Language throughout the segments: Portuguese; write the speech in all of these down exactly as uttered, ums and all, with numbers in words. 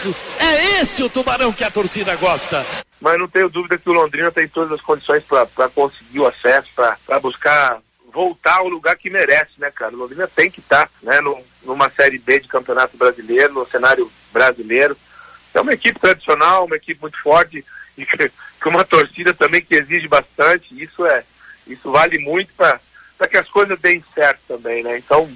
abraços. É esse o Tubarão que a torcida gosta. Mas não tenho dúvida que o Londrina tem todas as condições para conseguir o acesso, para buscar voltar ao lugar que merece, né, cara? O Londrina tem que estar, né, no, numa Série B de Campeonato Brasileiro, no cenário brasileiro. É uma equipe tradicional, uma equipe muito forte e que, que uma torcida também que exige bastante. Isso é, isso vale muito para que as coisas deem certo também, né? Então...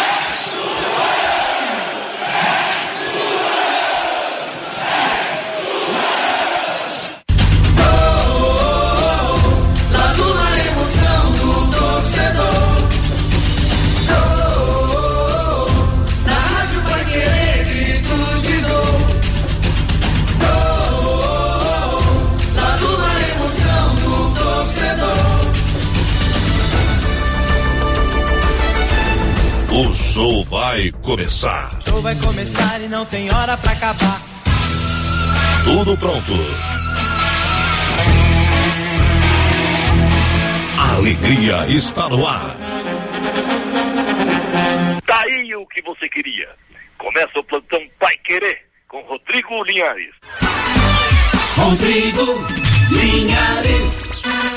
O show vai começar. O show vai começar e não tem hora pra acabar. Tudo pronto. A alegria está no ar. Tá aí o que você queria. Começa o plantão Pai Querer com Rodrigo Linhares. Rodrigo Linhares.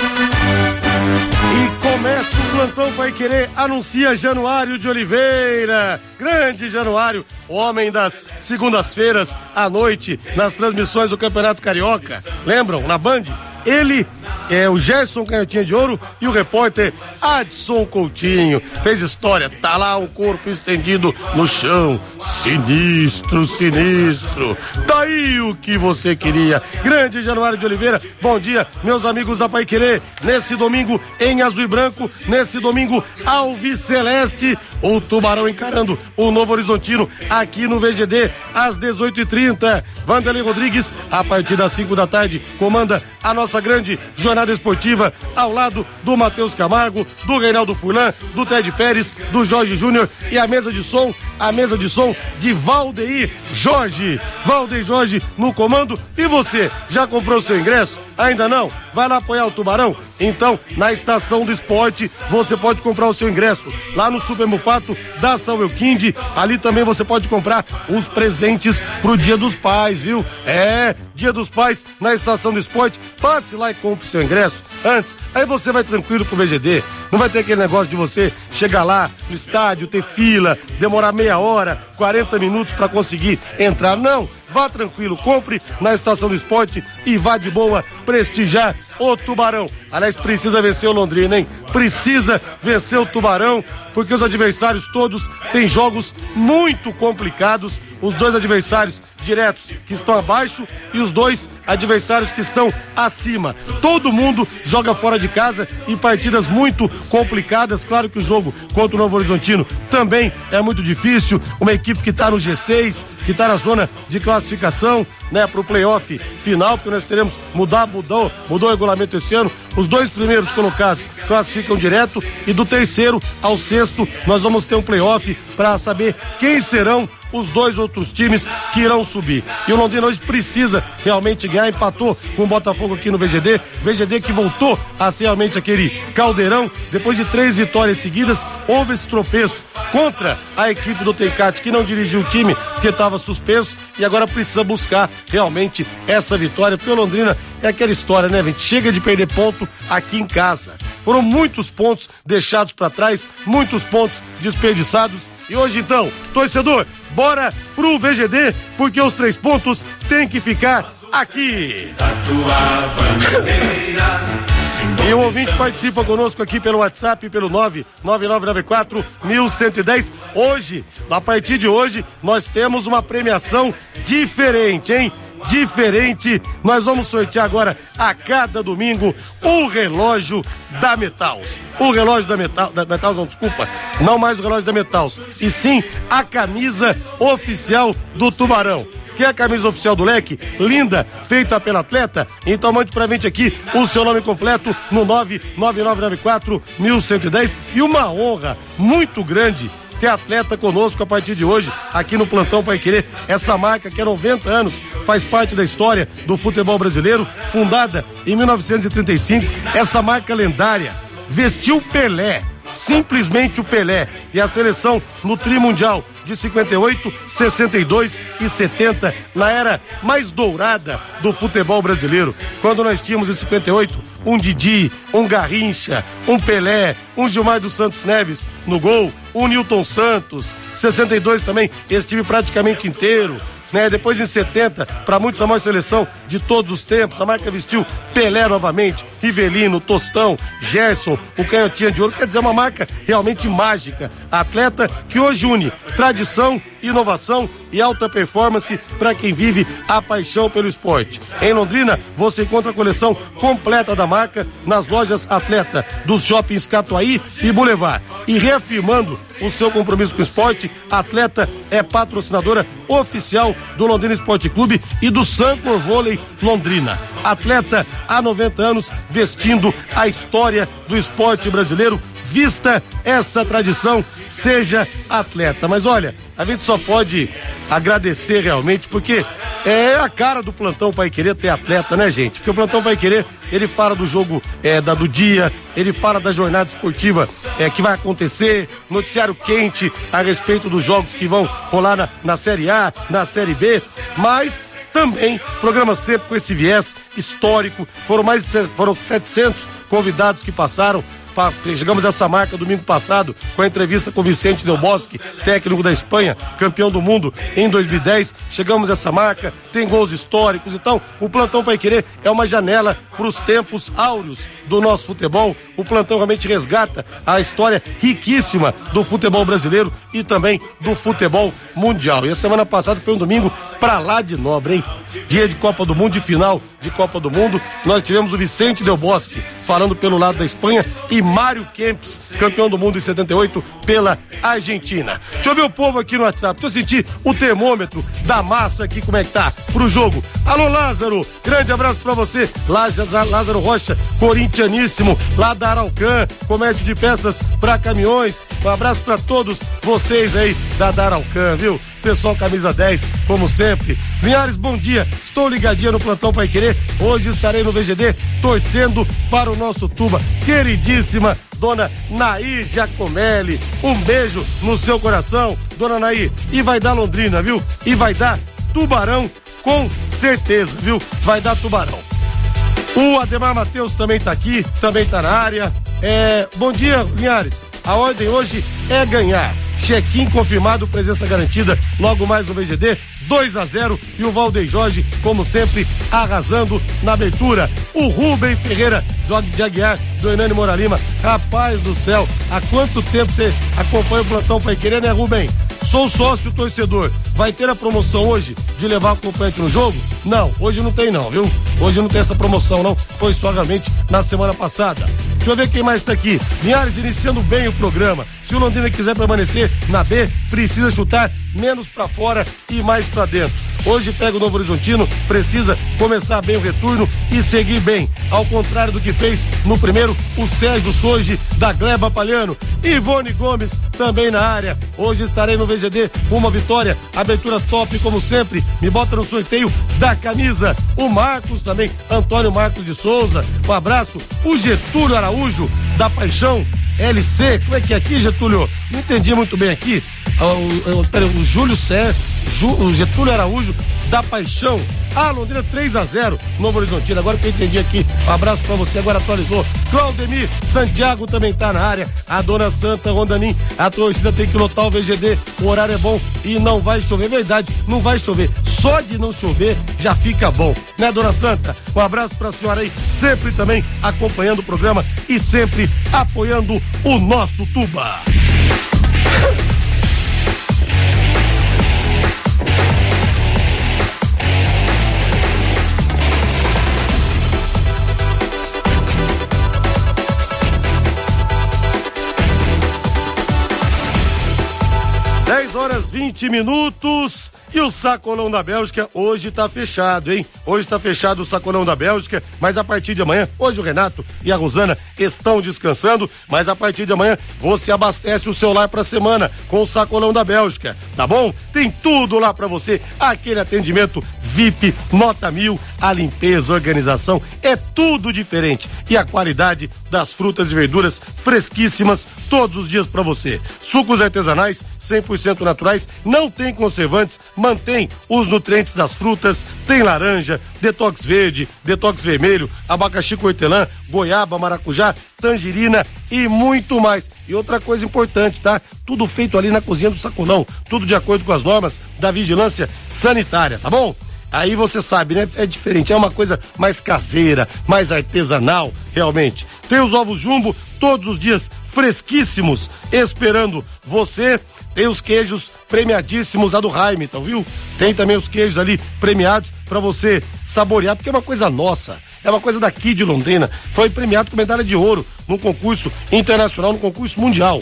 E começa o plantão Pai Querer, anuncia Januário de Oliveira, grande Januário, homem das segundas-feiras à noite, nas transmissões do Campeonato Carioca, lembram, na Band? Ele é o Gerson Canhotinha de Ouro e o repórter Adson Coutinho. Fez história, tá lá um corpo estendido no chão. Sinistro, sinistro. Daí o que você queria. Grande Januário de Oliveira, bom dia, meus amigos da Pai Querer. Nesse domingo em azul e branco, nesse domingo alviceleste, o Tubarão encarando o Novo Horizontino aqui no V G D às dezoito e trinta. Vanderlei Rodrigues, a partir das cinco da tarde, comanda a nossa grande jornada esportiva ao lado do Matheus Camargo, do Reinaldo Furlan, do Ted Pérez, do Jorge Júnior e a mesa de som, a mesa de som de Valdeir Jorge. Valdeir Jorge no comando. E você, já comprou seu ingresso? Ainda não? Vai lá apoiar o Tubarão? Então, na Estação do Esporte, você pode comprar o seu ingresso. Lá no Super Mufato da São Euquinde, ali também você pode comprar os presentes pro Dia dos Pais, viu? É, Dia dos Pais na Estação do Esporte. Passe lá e compre o seu ingresso antes. Aí você vai tranquilo pro V G D. Não vai ter aquele negócio de você chegar lá no estádio, ter fila, demorar meia hora, quarenta minutos para conseguir entrar. Não, vá tranquilo, compre na Estação do Esporte e vá de boa prestigiar o Tubarão. Aliás, precisa vencer o Londrina, hein? Precisa vencer o Tubarão, porque os adversários todos têm jogos muito complicados. Os dois adversários diretos que estão abaixo e os dois adversários que estão acima. Todo mundo joga fora de casa em partidas muito complicadas. Claro que o jogo contra o Novo Horizontino também é muito difícil. Uma equipe que está no G seis, que está na zona de classificação, né, para o playoff final, porque nós teremos mudar, mudou, mudou o regulamento esse ano. Os dois primeiros colocados classificam direto e do terceiro ao sexto nós vamos ter um playoff para saber quem serão os dois outros times que irão subir. E o Londrina hoje precisa realmente ganhar, empatou com o Botafogo aqui no V G D, V G D que voltou a ser realmente aquele caldeirão, depois de três vitórias seguidas, houve esse tropeço contra a equipe do Tencate, que não dirigiu o time, porque estava suspenso, e agora precisa buscar realmente essa vitória, porque o Londrina é aquela história, né, gente? Chega de perder ponto aqui em casa. Foram muitos pontos deixados para trás, muitos pontos desperdiçados, e hoje então, torcedor, bora pro V G D, porque os três pontos têm que ficar aqui. E o ouvinte participa conosco aqui pelo WhatsApp, pelo nove nove nove nove quatro um um um zero. Hoje, a partir de hoje, nós temos uma premiação diferente, hein? Diferente, nós vamos sortear agora a cada domingo o relógio da Metals. O relógio da Metal, da Metals, não, desculpa, não mais o relógio da Metals, e sim a camisa oficial do Tubarão. Quer a camisa oficial do Leque? Linda, feita pela atleta? Então mande pra gente aqui o seu nome completo no nove nove nove nove quatro um um um zero. E uma honra muito grande ter atleta conosco a partir de hoje, aqui no Plantão Pai Querer. Essa marca que há noventa anos faz parte da história do futebol brasileiro, fundada em mil novecentos e trinta e cinco. Essa marca lendária vestiu Pelé, simplesmente o Pelé, e a seleção no tri mundial de cinquenta e oito, sessenta e dois e setenta, na era mais dourada do futebol brasileiro, quando nós tínhamos em cinquenta e oito um Didi, um Garrincha, um Pelé, um Gilmar dos Santos Neves no gol, um Nilton Santos, sessenta e dois também, esse time praticamente inteiro. Né? Depois em setenta, para muitos a maior seleção de todos os tempos, a marca vestiu Pelé novamente, Rivelino, Tostão, Gerson, o Canhotinha de Ouro, quer dizer, uma marca realmente mágica, atleta que hoje une tradição, inovação e alta performance para quem vive a paixão pelo esporte. Em Londrina, você encontra a coleção completa da marca nas lojas Atleta dos shoppings Catuaí e Boulevard. E reafirmando o seu compromisso com o esporte, a Atleta é patrocinadora oficial do Londrina Esporte Clube e do Sancor Vôlei Londrina. Atleta há noventa anos vestindo a história do esporte brasileiro. Vista essa tradição, seja atleta. Mas olha, a gente só pode agradecer realmente, porque é a cara do Plantão Paiquerê ter atleta, né, gente? Porque o Plantão Paiquerê, ele fala do jogo é, da, do dia, ele fala da jornada esportiva é, que vai acontecer, noticiário quente a respeito dos jogos que vão rolar na, na Série A, na Série B, mas também programa sempre com esse viés histórico. Foram mais de foram setecentos convidados que passaram. Chegamos a essa marca domingo passado com a entrevista com o Vicente Del Bosque, técnico da Espanha, campeão do mundo em dois mil e dez. Chegamos a essa marca, tem gols históricos. Então, o Plantão Paiquerê é uma janela para os tempos áureos do nosso futebol. O Plantão realmente resgata a história riquíssima do futebol brasileiro e também do futebol mundial. E a semana passada foi um domingo pra lá de nobre, hein? Dia de Copa do Mundo, de final de Copa do Mundo. Nós tivemos o Vicente Del Bosque falando pelo lado da Espanha e Mário Kempis, campeão do mundo em setenta e oito pela Argentina. Deixa eu ver o povo aqui no WhatsApp, deixa eu sentir o termômetro da massa aqui, como é que tá pro jogo. Alô, Lázaro, grande abraço pra você. Lázaro, Lázaro Rocha, corintianíssimo, lá da Araucã, comércio de peças pra caminhões. Um abraço pra todos vocês aí da Araucã, viu? Pessoal camisa dez, como sempre. Linhares, bom dia. Estou ligadinha no Plantão Paiquerê. Hoje estarei no V G D torcendo para o nosso Tuba. Queridíssima dona Naí Giacomelli, um beijo no seu coração, dona Naí. E vai dar Londrina, viu? E vai dar Tubarão, com certeza, viu? Vai dar Tubarão. O Ademar Matheus também tá aqui, também tá na área. É, bom dia, Linhares. A ordem hoje é ganhar. Check-in confirmado, presença garantida logo mais no V G D, dois a zero, e o Valdeir Jorge, como sempre, arrasando na abertura. O Rubem Ferreira de Aguiar, do Hernani Moura Lima. Rapaz do céu, há quanto tempo você acompanha o Plantão Paiquerê, né, Rubem? Sou sócio torcedor. Vai ter a promoção hoje de levar o acompanhante no jogo? Não, hoje não tem não, viu? Hoje não tem essa promoção não, foi só realmente na semana passada. Deixa eu ver quem mais tá aqui. Linhares iniciando bem o programa. Se o Londrina quiser permanecer na B, precisa chutar menos pra fora e mais pra dentro. Hoje pega o Novo Horizontino, precisa começar bem o retorno e seguir bem. Ao contrário do que fez no primeiro, o Sérgio Soji da Gleba Palhano. Ivone Gomes também na área. Hoje estarei no V G D com uma vitória. Abertura top, como sempre. Me bota no sorteio da camisa. O Marcos também, Antônio Marcos de Souza. Um abraço. O Getúlio Araújo da Paixão L C. Como é que é aqui, Getúlio? Não entendi muito bem aqui. O, o, pera, o Júlio Sérgio, o Getúlio Araújo da Paixão. Ah, Londrina três a zero, Novo Horizontino. Agora que eu entendi aqui, um abraço pra você, agora atualizou. Claudemir Santiago também tá na área. A Dona Santa Rondanim, a torcida tem que lotar o V G D, o horário é bom e não vai chover. Verdade, não vai chover. Só de não chover já fica bom, né, Dona Santa? Um abraço pra senhora aí, sempre também acompanhando o programa e sempre apoiando o nosso Tuba. dez horas vinte minutos. E o Sacolão da Bélgica hoje tá fechado, hein? Hoje tá fechado o Sacolão da Bélgica, mas a partir de amanhã, hoje o Renato e a Rosana estão descansando, mas a partir de amanhã você abastece o seu lar pra semana com o Sacolão da Bélgica, tá bom? Tem tudo lá pra você, aquele atendimento V I P, nota mil, a limpeza, a organização, é tudo diferente. E a qualidade das frutas e verduras fresquíssimas todos os dias pra você. Sucos artesanais, cem por cento naturais, não tem conservantes, mantém os nutrientes das frutas, tem laranja, detox verde, detox vermelho, abacaxi com hortelã, goiaba, maracujá, tangerina e muito mais. E outra coisa importante, tá? Tudo feito ali na cozinha do Sacolão, tudo de acordo com as normas da vigilância sanitária, tá bom? Aí você sabe, né? É diferente, é uma coisa mais caseira, mais artesanal, realmente. Tem os ovos Jumbo todos os dias fresquíssimos, esperando você. Tem os queijos premiadíssimos, a do Hamilton, viu? Tem também os queijos ali premiados pra você saborear, porque é uma coisa nossa, é uma coisa daqui de Londrina. Foi premiado com medalha de ouro num concurso internacional, num concurso mundial.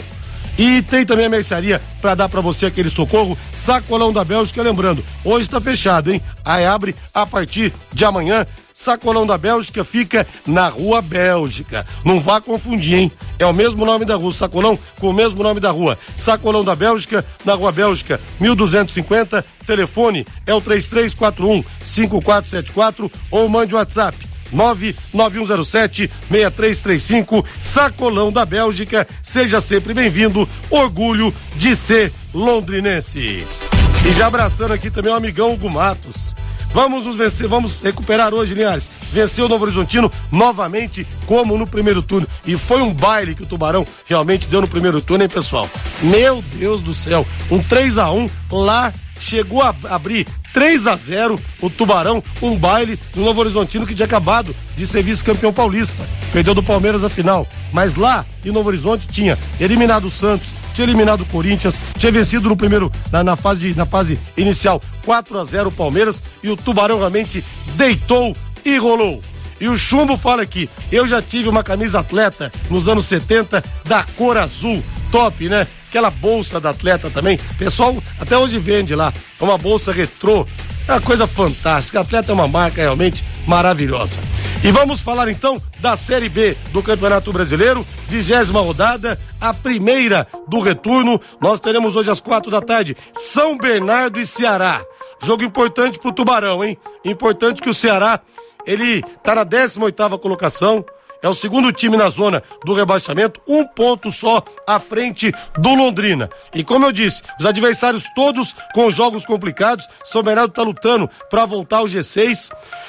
E tem também a mercearia para dar para você aquele socorro, Sacolão da Bélgica, lembrando, hoje tá fechado, hein? Aí abre a partir de amanhã. Sacolão da Bélgica fica na Rua Bélgica. Não vá confundir, hein? É o mesmo nome da rua, Sacolão com o mesmo nome da rua. Sacolão da Bélgica, na Rua Bélgica, mil duzentos e cinquenta. Telefone é o três três quatro um, cinco quatro sete quatro ou mande o WhatsApp nove nove um zero sete, seis três três cinco. Sacolão da Bélgica, seja sempre bem-vindo, orgulho de ser londrinense. E já abraçando aqui também o amigão Hugo Matos. Vamos nos vencer, vamos recuperar hoje, Linhares. Venceu o Novo Horizontino novamente, como no primeiro turno. E foi um baile que o Tubarão realmente deu no primeiro turno, hein, pessoal? Meu Deus do céu, um três a um lá, chegou a abrir três a zero o Tubarão, um baile do Novo Horizontino que tinha acabado de ser vice-campeão paulista. Perdeu do Palmeiras a final. Mas lá em Novo Horizonte tinha eliminado o Santos, tinha eliminado o Corinthians, tinha vencido no primeiro, na, na, fase, de, na fase inicial, quatro a zero o Palmeiras, e o Tubarão realmente deitou e rolou. E o Chumbo fala aqui, eu já tive uma camisa atleta nos anos setenta da cor azul, top, né? Aquela bolsa da atleta também, pessoal até hoje vende lá, é uma bolsa retrô, é uma coisa fantástica, a atleta é uma marca realmente maravilhosa. E vamos falar então da Série B do Campeonato Brasileiro, vigésima rodada, a primeira do retorno. Nós teremos hoje às quatro da tarde São Bernardo e Ceará. Jogo importante pro Tubarão, hein? Importante que o Ceará, ele tá na décima oitava colocação, é o segundo time na zona do rebaixamento, um ponto só à frente do Londrina. E como eu disse, os adversários todos com jogos complicados. São Bernardo tá lutando para voltar ao G seis.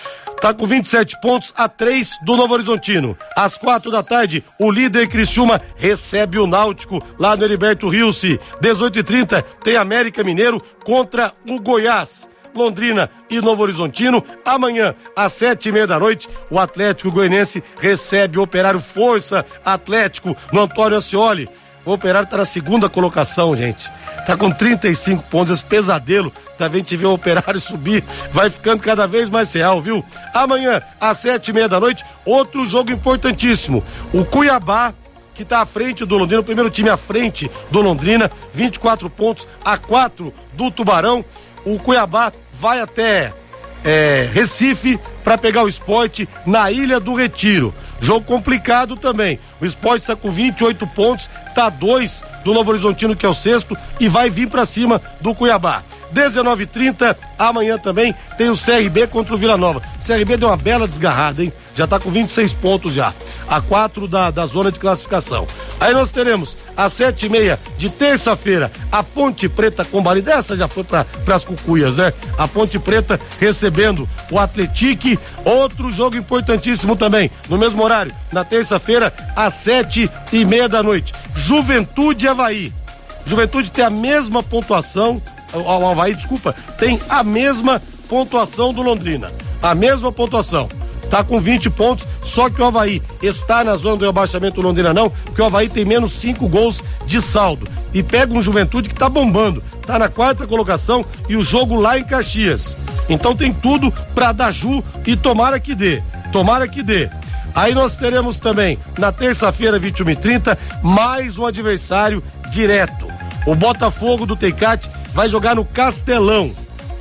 Tá com vinte e sete pontos a três do Novo Horizontino. Às quatro da tarde, o líder Criciúma recebe o Náutico lá no Heriberto Rilse. dezoito e trinta tem América Mineiro contra o Goiás. Londrina e Novo Horizontino. Amanhã, às sete e meia da noite, o Atlético Goianiense recebe o Operário Força Atlético no Antônio Ascioli. O Operário tá na segunda colocação, gente. Tá com trinta e cinco pontos, esse pesadelo da gente ver o Operário subir, vai ficando cada vez mais real, viu? Amanhã, às sete e meia da noite, outro jogo importantíssimo. O Cuiabá, que tá à frente do Londrina, o primeiro time à frente do Londrina, vinte e quatro pontos a quatro do Tubarão. O Cuiabá vai até é, Recife para pegar o Sport na Ilha do Retiro. Jogo complicado também. O Sport tá com vinte e oito pontos, tá dois do Novo Horizontino, que é o sexto, e vai vir para cima do Cuiabá. dezenove e trinta, amanhã também tem o C R B contra o Vila Nova. O C R B deu uma bela desgarrada, hein? Já tá com vinte e seis pontos já, a quatro da, da zona de classificação. Aí nós teremos às sete e meia de terça-feira a Ponte Preta Combari, dessa já foi para as cucuias, né? A Ponte Preta recebendo o Atletique, outro jogo importantíssimo também, no mesmo horário, na terça-feira às sete e meia da noite. Juventude e Avaí. Juventude tem a mesma pontuação, o Avaí, desculpa, tem a mesma pontuação do Londrina, a mesma pontuação. Tá com vinte pontos, só que o Avaí está na zona do rebaixamento, o Londrina não, porque o Avaí tem menos cinco gols de saldo. E pega um Juventude que tá bombando, tá na quarta colocação e o jogo lá em Caxias. Então tem tudo pra dar ju e tomara que dê, tomara que dê. Aí nós teremos também, na terça-feira, vinte e uma e trinta, mais um adversário direto. O Botafogo do Teicate vai jogar no Castelão.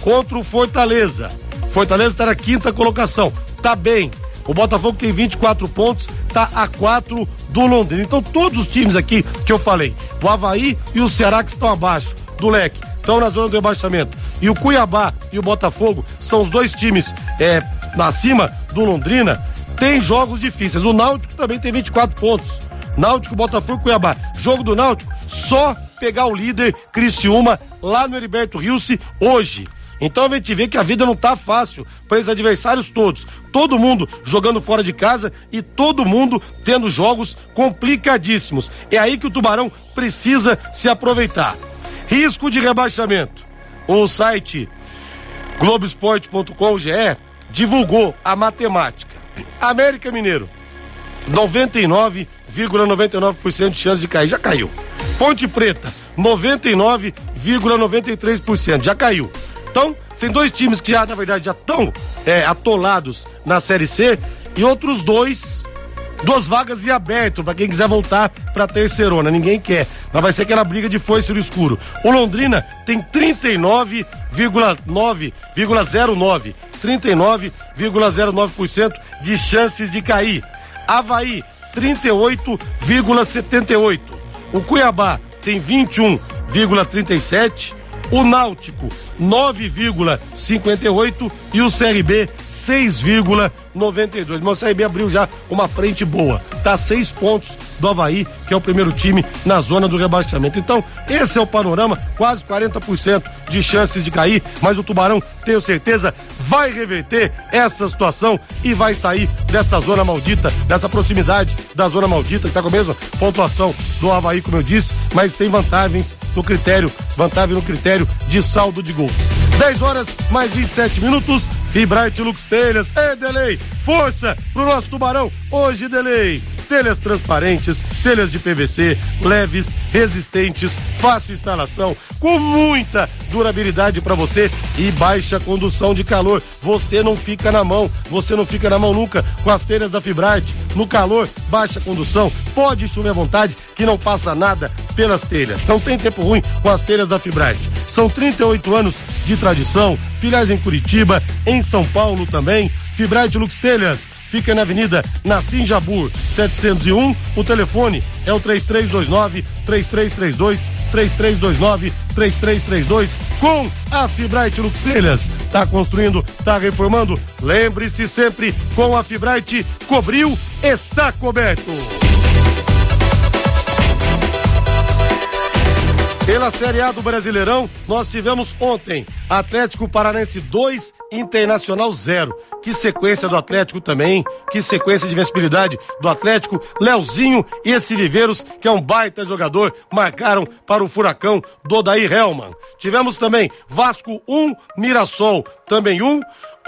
contra o Fortaleza. Fortaleza está na quinta colocação, tá bem. O Botafogo tem vinte e quatro pontos, tá a quatro do Londrina. Então todos os times aqui que eu falei, o Avaí e o Ceará que estão abaixo do leque, estão na zona do rebaixamento. E o Cuiabá e o Botafogo são os dois times é, acima do Londrina, tem jogos difíceis. O Náutico também tem vinte e quatro pontos. Náutico, Botafogo e Cuiabá. Jogo do Náutico, só pegar o líder Criciúma lá no Heriberto Rilse hoje. Então a gente vê que a vida não tá fácil para esses adversários todos. Todo mundo jogando fora de casa e todo mundo tendo jogos complicadíssimos. É aí que o Tubarão precisa se aproveitar. Risco de rebaixamento. O site Globoesporte ponto com, G E, divulgou a matemática. América Mineiro, noventa e nove vírgula noventa e nove por cento de chance de cair, já caiu. Ponte Preta, noventa e nove vírgula noventa e três por cento, já caiu. Então, tem dois times que já, na verdade, já estão é, atolados na Série C e outros dois, duas vagas em aberto para quem quiser voltar para a terceirona. Ninguém quer, mas vai ser aquela briga de foice no escuro. O Londrina tem trinta e nove vírgula zero nove trinta e nove vírgula zero nove por cento de chances de cair. Avaí, trinta e oito vírgula setenta e oito por cento. O Cuiabá tem vinte e um vírgula trinta e sete por cento. O Náutico, nove vírgula cinquenta e oito por cento e o C R B, seis vírgula noventa e dois por cento. Mas o C R B abriu já uma frente boa. Tá seis pontos do Avaí, que é o primeiro time na zona do rebaixamento. Então, esse é o panorama, quase quarenta por cento de chances de cair, mas o Tubarão, tenho certeza, vai reverter essa situação e vai sair dessa zona maldita, dessa proximidade da zona maldita, que tá com a mesma pontuação do Avaí, como eu disse, mas tem vantagens no critério, vantagem no critério de saldo de gols. dez horas, mais vinte e sete minutos, Fibrate Lux Telhas, é Delay, força pro nosso Tubarão, hoje Delay. Telhas transparentes, telhas de P V C, leves, resistentes, fácil instalação, com muita durabilidade para você e baixa condução de calor. Você não fica na mão, você não fica na mão nunca com as telhas da Fibrate. No calor, baixa condução, pode chover à vontade que não passa nada pelas telhas. Não tem tempo ruim com as telhas da Fibrate. São trinta e oito anos de tradição, filiais em Curitiba, em São Paulo também. Fibrate Lux Telhas fica na Avenida Nassim Jabur setecentos e um. O telefone é o três três dois nove, três três três dois, três três dois nove, três três três dois. Com a Fibrate Lux Telhas, tá construindo, tá reformando. Lembre-se sempre, com a Fibrate, cobriu, está coberto. Pela Série A do Brasileirão, nós tivemos ontem Atlético Paranaense dois, Internacional zero. Que sequência do Atlético também, que sequência de vencibilidade do Atlético. Leozinho e esse Viveiros, que é um baita jogador, marcaram para o Furacão do Odair Hellmann. Tivemos também Vasco um, Mirassol também um.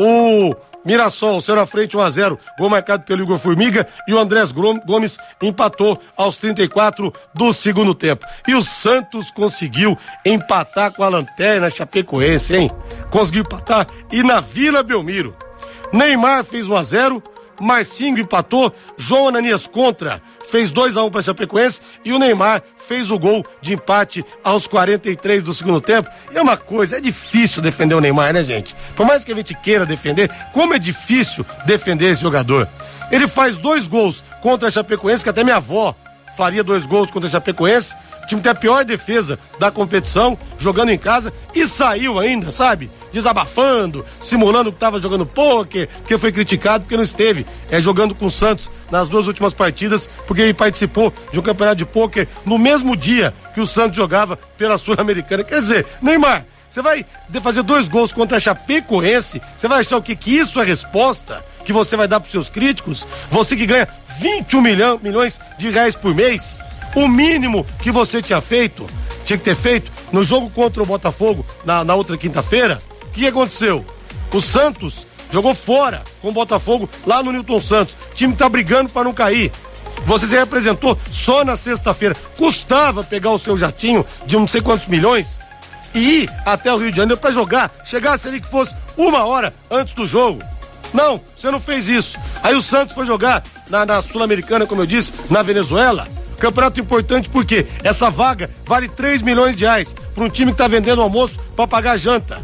O Mirassol saiu na frente um a zero, gol marcado pelo Igor Formiga, e o Andrés Gomes empatou aos trinta e quatro do segundo tempo. E o Santos conseguiu empatar com a lanterna Chapecoense, hein? Conseguiu empatar, e na Vila Belmiro. Neymar fez um a zero, Marcinho empatou, João Ananias contra, fez dois a um para Chapecoense, e o Neymar fez o gol de empate aos quarenta e três do segundo tempo. E é uma coisa, é difícil defender o Neymar, né, gente? Por mais que a gente queira defender, como é difícil defender esse jogador. Ele faz dois gols contra a Chapecoense, que até minha avó faria dois gols contra a Chapecoense. O time tem a pior defesa da competição, jogando em casa, e saiu ainda, sabe? Desabafando, simulando que estava jogando pôquer, porque foi criticado porque não esteve é, jogando com o Santos nas duas últimas partidas, porque ele participou de um campeonato de pôquer no mesmo dia que o Santos jogava pela Sul-Americana. Quer dizer, Neymar, você vai fazer dois gols contra a Chapecoense, você vai achar o que, que isso é resposta que você vai dar para os seus críticos? Você que ganha vinte e um milhão, milhões de reais por mês, o mínimo que você tinha feito, tinha que ter feito no jogo contra o Botafogo na, na outra quinta-feira. O que aconteceu? O Santos jogou fora com o Botafogo lá no Newton Santos. O time tá brigando para não cair. Você se representou só na sexta-feira. Custava pegar o seu jatinho de não sei quantos milhões e ir até o Rio de Janeiro para jogar. Chegasse ali que fosse uma hora antes do jogo. Não, você não fez isso. Aí o Santos foi jogar na, na Sul-Americana, como eu disse, na Venezuela. Campeonato importante porque essa vaga vale três milhões de reais para um time que tá vendendo almoço para pagar janta.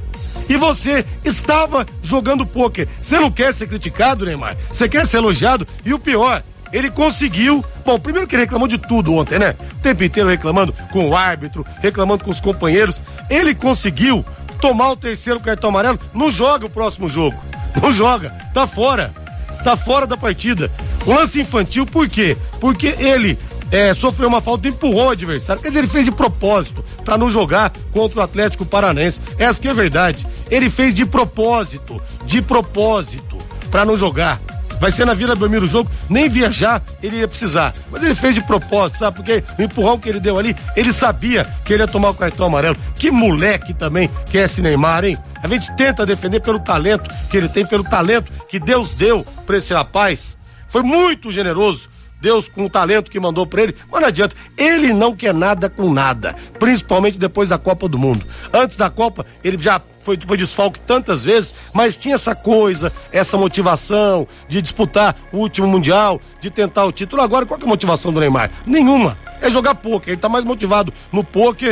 E você estava jogando pôquer. Você não quer ser criticado, Neymar? Você quer ser elogiado? E o pior, ele conseguiu. Bom, primeiro que ele reclamou de tudo ontem, né? O tempo inteiro reclamando com o árbitro, reclamando com os companheiros. Ele conseguiu tomar o terceiro cartão amarelo. Não joga o próximo jogo. Não joga. Tá fora. Tá fora da partida. O lance infantil, por quê? Porque ele é, sofreu uma falta e empurrou o adversário. Quer dizer, ele fez de propósito pra não jogar contra o Atlético Paranaense. Essa que é a verdade. Ele fez de propósito. De propósito. Pra não jogar. Vai ser na Vila Belmiro o jogo, nem viajar ele ia precisar. Mas ele fez de propósito, sabe? Porque o empurrão que ele deu ali, ele sabia que ele ia tomar o cartão amarelo. Que moleque também que é esse Neymar, hein? A gente tenta defender pelo talento que ele tem, pelo talento que Deus deu pra esse rapaz. Foi muito generoso. Deus com o talento que mandou pra ele, mas não adianta, ele não quer nada com nada, principalmente depois da Copa do Mundo. Antes da Copa, ele já foi, foi desfalque tantas vezes, mas tinha essa coisa, essa motivação de disputar o último Mundial, de tentar o título. Agora, qual que é a motivação do Neymar? Nenhuma, é jogar pôquer, ele tá mais motivado no pôquer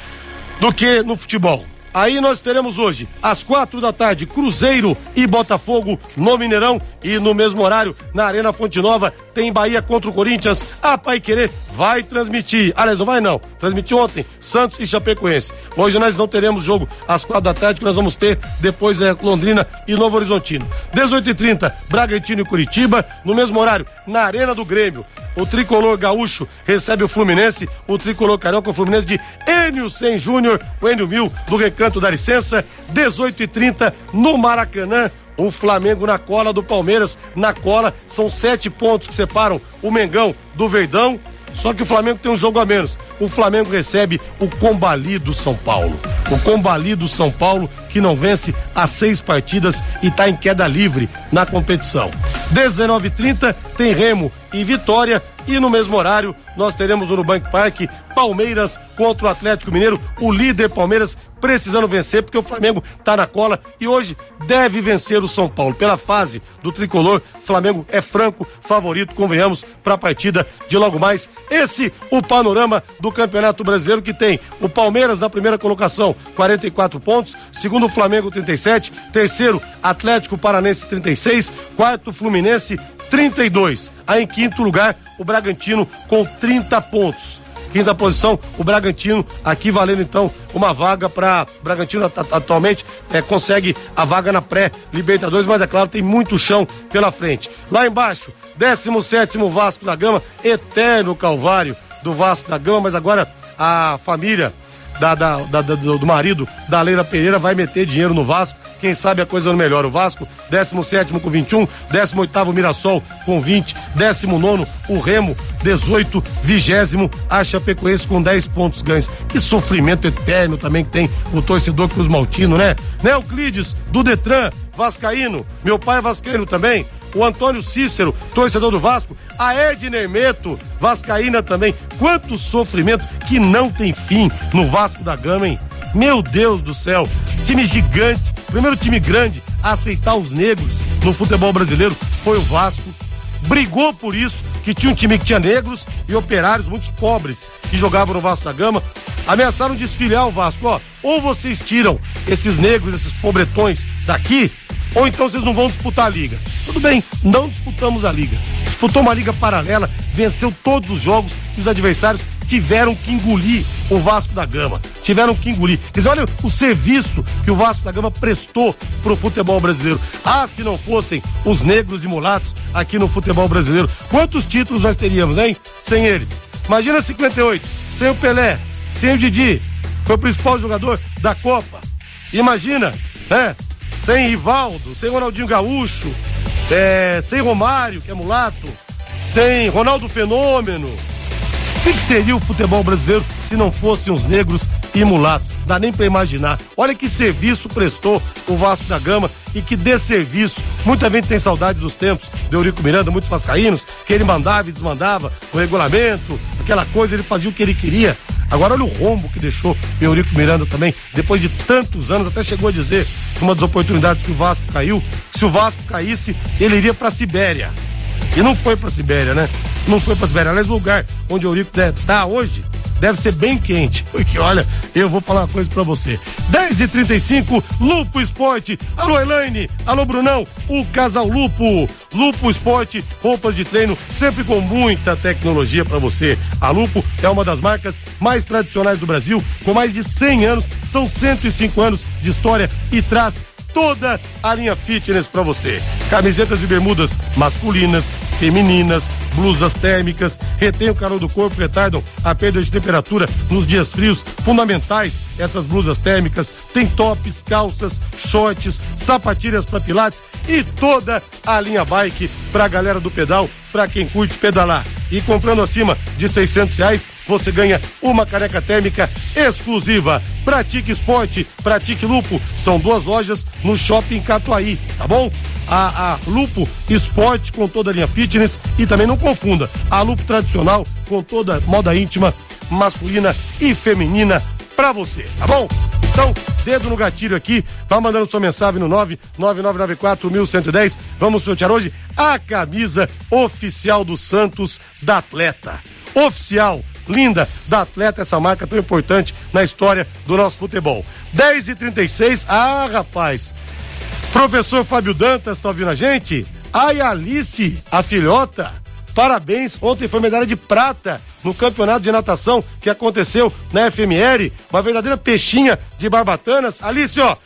do que no futebol. Aí nós teremos hoje, às quatro da tarde, Cruzeiro e Botafogo no Mineirão, e no mesmo horário, na Arena Fonte Nova, tem Bahia contra o Corinthians. A Paiquerê vai transmitir, aliás, não vai não, transmitiu ontem, Santos e Chapecoense. Hoje nós não teremos jogo às quatro da tarde, que nós vamos ter depois é, Londrina e Novo Horizontino. dezoito e trinta, Bragantino e Curitiba, no mesmo horário, na Arena do Grêmio. O tricolor gaúcho recebe o Fluminense, o tricolor carioca, o Fluminense de Enio Sen Júnior, o Enio Mil do Recanto da Licença. Dezoito e trinta no Maracanã, o Flamengo na cola do Palmeiras, na cola, são sete pontos que separam o Mengão do Verdão, só que o Flamengo tem um jogo a menos. O Flamengo recebe o combalido São Paulo, o combalido São Paulo, que não vence há seis partidas e está em queda livre na competição. dezenove e trinta tem Remo e Vitória, e no mesmo horário nós teremos no Nubank Park Palmeiras contra o Atlético Mineiro, o líder Palmeiras precisando vencer, porque o Flamengo tá na cola e hoje deve vencer o São Paulo. Pela fase do tricolor, o Flamengo é franco favorito, convenhamos, para a partida de logo mais. Esse o panorama do Campeonato Brasileiro, que tem o Palmeiras na primeira colocação, quarenta e quatro pontos, segundo o Flamengo, trinta e sete, terceiro Atlético Paranaense, trinta e seis, quarto Fluminense, trinta e dois. Aí em quinto lugar, o Bragantino com trinta pontos. Quinta posição, o Bragantino, aqui valendo então uma vaga para o Bragantino atualmente é, consegue a vaga na pré-Libertadores, mas é claro, tem muito chão pela frente. Lá embaixo, décimo sétimo Vasco da Gama, eterno calvário do Vasco da Gama, mas agora a família da, da, da, da, do marido da Leila Pereira vai meter dinheiro no Vasco. Quem sabe a coisa não melhora. O Vasco, décimo sétimo com vinte e um, décimo oitavo Mirassol com vinte, décimo nono o Remo, dezoito, vigésimo a Chapecoense com dez pontos ganhos. Que sofrimento eterno também que tem o torcedor Cruz Maltino, né? Né, Euclides, do Detran, vascaíno, meu pai é vascaíno também, o Antônio Cícero, torcedor do Vasco, a Edna Hermeto, vascaína também. Quanto sofrimento que não tem fim no Vasco da Gama, hein? Meu Deus do céu, time gigante, primeiro time grande a aceitar os negros no futebol brasileiro foi o Vasco. Brigou por isso, que tinha um time que tinha negros e operários, muitos pobres, que jogavam no Vasco da Gama. Ameaçaram desfiliar o Vasco, ó, ou vocês tiram esses negros, esses pobretões daqui, ou então vocês não vão disputar a liga. Tudo bem, não disputamos a liga. Disputou uma liga paralela, venceu todos os jogos e os adversários tiveram que engolir o Vasco da Gama. Tiveram que engolir. Quer dizer, olha o serviço que o Vasco da Gama prestou pro futebol brasileiro. Ah, se não fossem os negros e mulatos aqui no futebol brasileiro, quantos títulos nós teríamos, hein? Sem eles. Imagina cinquenta e oito, sem o Pelé, sem o Didi, foi o principal jogador da Copa. Imagina, né? Sem Rivaldo, sem Ronaldinho Gaúcho, é, sem Romário, que é mulato, sem Ronaldo Fenômeno. O que, que seria o futebol brasileiro se não fossem os negros e mulatos? Dá nem pra imaginar. Olha que serviço prestou o Vasco da Gama e que desserviço. Muita gente tem saudade dos tempos do Eurico Miranda, muitos vascaínos, que ele mandava e desmandava o regulamento, aquela coisa, ele fazia o que ele queria. Agora olha o rombo que deixou o Eurico Miranda também, depois de tantos anos, até chegou a dizer, uma das oportunidades que o Vasco caiu, se o Vasco caísse, ele iria pra Sibéria. E não foi pra Sibéria, né? Não foi pra Sibéria. Aliás, o lugar onde o Eurico tá hoje deve ser bem quente, porque olha, eu vou falar uma coisa pra você. dez e trinta e cinco, Lupo Esporte. Alô, Elaine, alô, Brunão, o Casal Lupo. Lupo Esporte, roupas de treino, sempre com muita tecnologia pra você. A Lupo é uma das marcas mais tradicionais do Brasil, com mais de cem anos, são cento e cinco anos de história e traz toda a linha fitness pra você. Camisetas e bermudas masculinas, femininas, blusas térmicas, retém o calor do corpo, retardam a perda de temperatura nos dias frios, fundamentais essas blusas térmicas, tem tops, calças, shorts, sapatilhas para pilates e toda a linha bike pra galera do pedal, pra quem curte pedalar. E comprando acima de seiscentos reais, você ganha uma caneca térmica exclusiva. Pratique Esporte, Pratique Lupo, são duas lojas no Shopping Catuaí, tá bom? A, a Lupo Esporte com toda a linha fitness e também não confunda, a Lupo tradicional com toda moda íntima, masculina e feminina pra você, tá bom? Então, dedo no gatilho aqui, vai mandando sua mensagem no nove nove nove nove quatro um um zero. Vamos sortear hoje a camisa oficial do Santos da Atleta. Oficial, linda, da Atleta, essa marca tão importante na história do nosso futebol. dez e trinta e seis, ah, rapaz, professor Fábio Dantas, tá ouvindo a gente? Ai, Alice, a filhota, parabéns, ontem foi medalha de prata no campeonato de natação que aconteceu na F M R, uma verdadeira peixinha de Barbatanas. Alice, ó,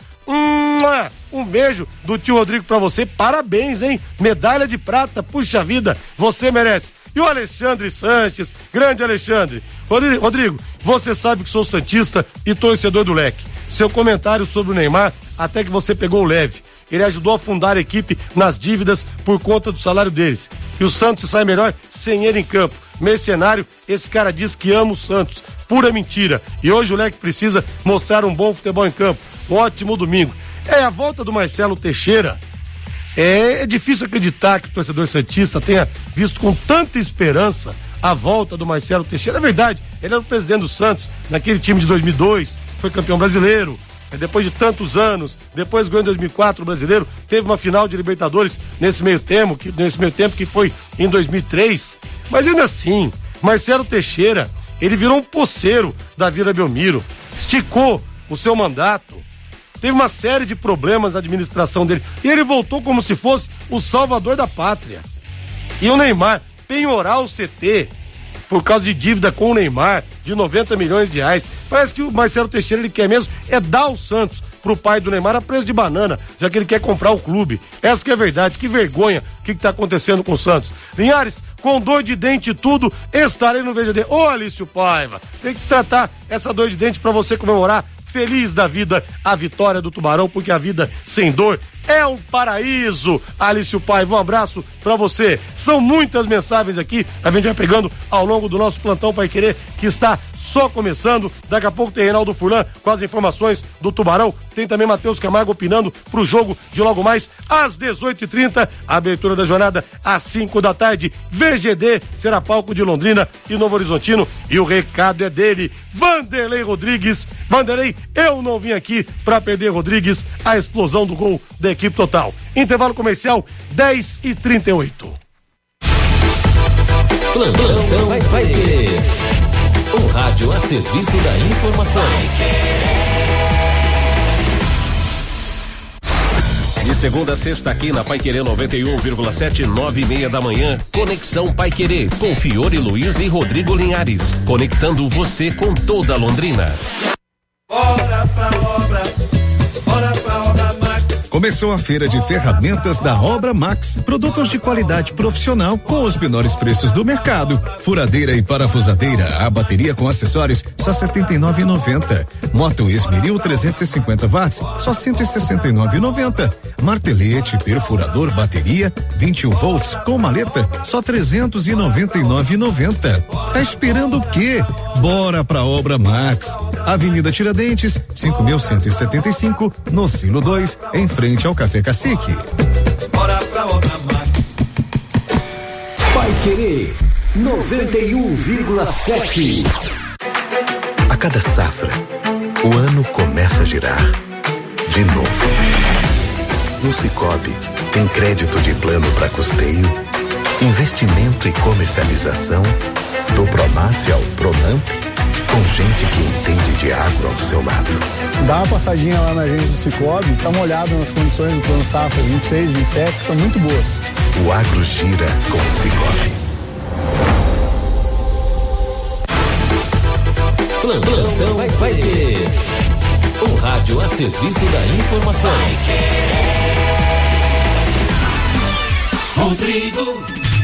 um beijo do tio Rodrigo pra você, parabéns, hein? Medalha de prata, puxa vida, você merece. E o Alexandre Sanches, grande Alexandre. Rodrigo, você sabe que sou santista e torcedor do Leque. Seu comentário sobre o Neymar, até que você pegou leve. Ele ajudou a fundar a equipe nas dívidas por conta do salário deles. E o Santos sai melhor sem ele em campo. Mercenário, esse cara diz que ama o Santos. Pura mentira. E hoje o Leque precisa mostrar um bom futebol em campo. Um ótimo domingo. É a volta do Marcelo Teixeira. É, é difícil acreditar que o torcedor santista tenha visto com tanta esperança a volta do Marcelo Teixeira. É verdade, ele era o presidente do Santos naquele time de dois mil e dois, foi campeão brasileiro. Depois de tantos anos, depois ganhou em dois mil e quatro o brasileiro, teve uma final de Libertadores nesse meio tempo, que, nesse meio tempo que foi em dois mil e três. Mas ainda assim, Marcelo Teixeira, ele virou um poceiro da Vila Belmiro, esticou o seu mandato, teve uma série de problemas na administração dele, e ele voltou como se fosse o salvador da pátria. E o Neymar penhorar o C T por causa de dívida com o Neymar de noventa milhões de reais. Parece que o Marcelo Teixeira, ele quer mesmo é dar o Santos pro pai do Neymar a preço de banana, já que ele quer comprar o clube. Essa que é a verdade, que vergonha o que, que tá acontecendo com o Santos. Linhares, com dor de dente e tudo, estarei no V G D. Ô, Alício Paiva, tem que tratar essa dor de dente pra você comemorar feliz da vida a vitória do Tubarão, porque a vida sem dor é um paraíso. Alício Paiva, um abraço pra você. São muitas mensagens aqui, a gente vai pegando ao longo do nosso plantão Pai Querer, que está só começando. Daqui a pouco tem Reinaldo Furlan com as informações do Tubarão, tem também Matheus Camargo opinando pro jogo de logo mais às dezoito e trinta, abertura da jornada às cinco da tarde. V G D será palco de Londrina e Novo Horizontino, e o recado é dele, Vanderlei Rodrigues. Vanderlei, eu não vim aqui pra perder, Rodrigues, a explosão do gol da equipe total. Intervalo comercial, dez e trinta e oito. Plantão vai, vai querer. O rádio a serviço da informação. De segunda a sexta aqui na Paiquerê noventa e um vírgula sete, nove e meia da manhã, Conexão Paiquerê, com Fiore Luiz e Rodrigo Linhares, conectando você com toda Londrina. Bora pra obra, bora pra obra Max. Começou a feira de ferramentas da Obra Max. Produtos de qualidade profissional com os menores preços do mercado. Furadeira e parafusadeira, a bateria com acessórios, só setenta e nove reais e noventa centavos. Moto Esmeril trezentos e cinquenta watts, só cento e sessenta e nove reais e noventa centavos. Martelete, perfurador, bateria, vinte e um volts com maleta, só trezentos e noventa e nove reais e noventa centavos. Tá esperando o quê? Bora pra Obra Max. Avenida Tiradentes, cinco mil cento e setenta e cinco, no Silo dois, em frente ao Café Cacique. Bora pra obra Max. Paiquerê noventa e um vírgula sete. A cada safra, o ano começa a girar de novo. No Sicoob tem crédito de plano para custeio, investimento e comercialização, do Pronaf ao Pronamp, com gente que entende de agro ao seu lado. Dá uma passadinha lá na agência do Cicobi, dá uma olhada nas condições do plano safra vinte e seis, vinte e sete, estão muito boas. O agro gira com o Cicobi. Plantão vai, vai ter. O rádio a serviço da informação. Rodrigo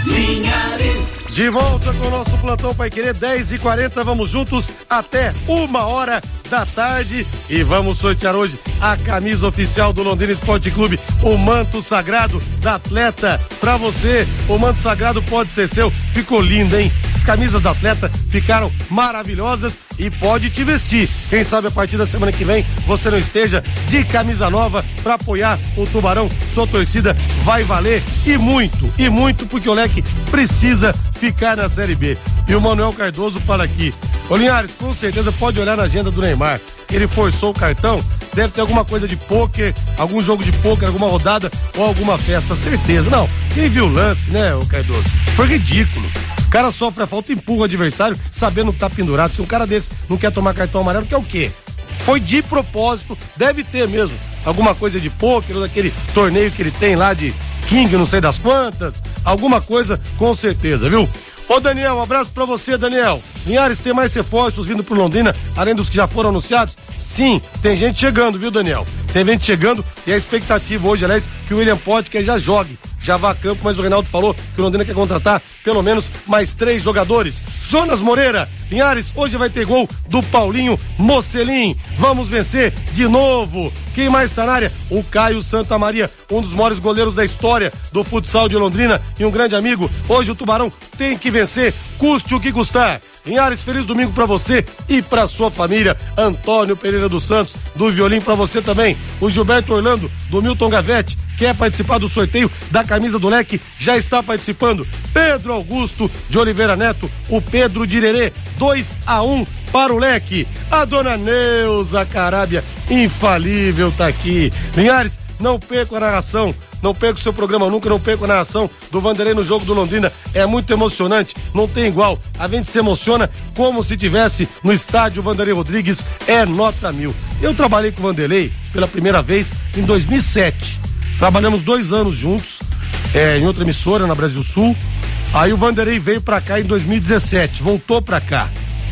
Linhares. De volta com o nosso Plantão Paiquerê, dez e quarenta, vamos juntos até uma hora da tarde e vamos sortear hoje a camisa oficial do Londrina Esporte Clube, o manto sagrado da atleta pra você. O manto sagrado pode ser seu, ficou lindo, hein? As camisas da atleta ficaram maravilhosas e pode te vestir. Quem sabe a partir da semana que vem você não esteja de camisa nova pra apoiar o Tubarão. Sua torcida vai valer e muito, e muito, porque o Leque precisa ficar na Série B. E o Manuel Cardoso fala aqui: ô Linhares, com certeza pode olhar na agenda do Neymar. Ele forçou o cartão, deve ter alguma coisa de pôquer, algum jogo de pôquer, alguma rodada ou alguma festa, certeza. Não, quem viu o lance, né, o Cardoso? Foi ridículo. O cara sofre a falta e empurra o adversário sabendo que tá pendurado. Se um cara desse não quer tomar cartão amarelo, quer o quê? Foi de propósito, deve ter mesmo alguma coisa de pôquer ou daquele torneio que ele tem lá de King, não sei das quantas, alguma coisa com certeza, viu? Ô Daniel, um abraço pra você, Daniel. Linhares, tem mais reforços vindo pro Londrina, além dos que já foram anunciados? Sim, tem gente chegando, viu, Daniel? Tem gente chegando e a expectativa hoje, aliás, que o William Potker já jogue, já vá a campo, mas o Reinaldo falou que o Londrina quer contratar pelo menos mais três jogadores. Jonas Moreira, Linhares, hoje vai ter gol do Paulinho Mocelin. Vamos vencer de novo. Quem mais tá na área? O Caio Santamaria, um dos maiores goleiros da história do futsal de Londrina e um grande amigo. Hoje o Tubarão tem que vencer, custe o que custar. Linhares, feliz domingo pra você e pra sua família. Antônio Pereira dos Santos, do Violim, pra você também. O Gilberto Orlando, do Milton Gavete, quer participar do sorteio da camisa do Leque, já está participando. Pedro Augusto de Oliveira Neto, o Pedro de Irerê, dois a um para o Leque. A dona Neuza Carábia, infalível, tá aqui. Linhares, não perca a narração, não perca o seu programa nunca, não perca a narração do Vanderlei no jogo do Londrina, é muito emocionante, não tem igual, a gente se emociona como se tivesse no estádio Vanderlei Rodrigues, é nota mil. Eu trabalhei com o Vanderlei pela primeira vez em dois mil e sete, trabalhamos dois anos juntos, é, em outra emissora na Brasil Sul, aí o Vanderlei veio pra cá em dois mil e dezessete, voltou pra cá.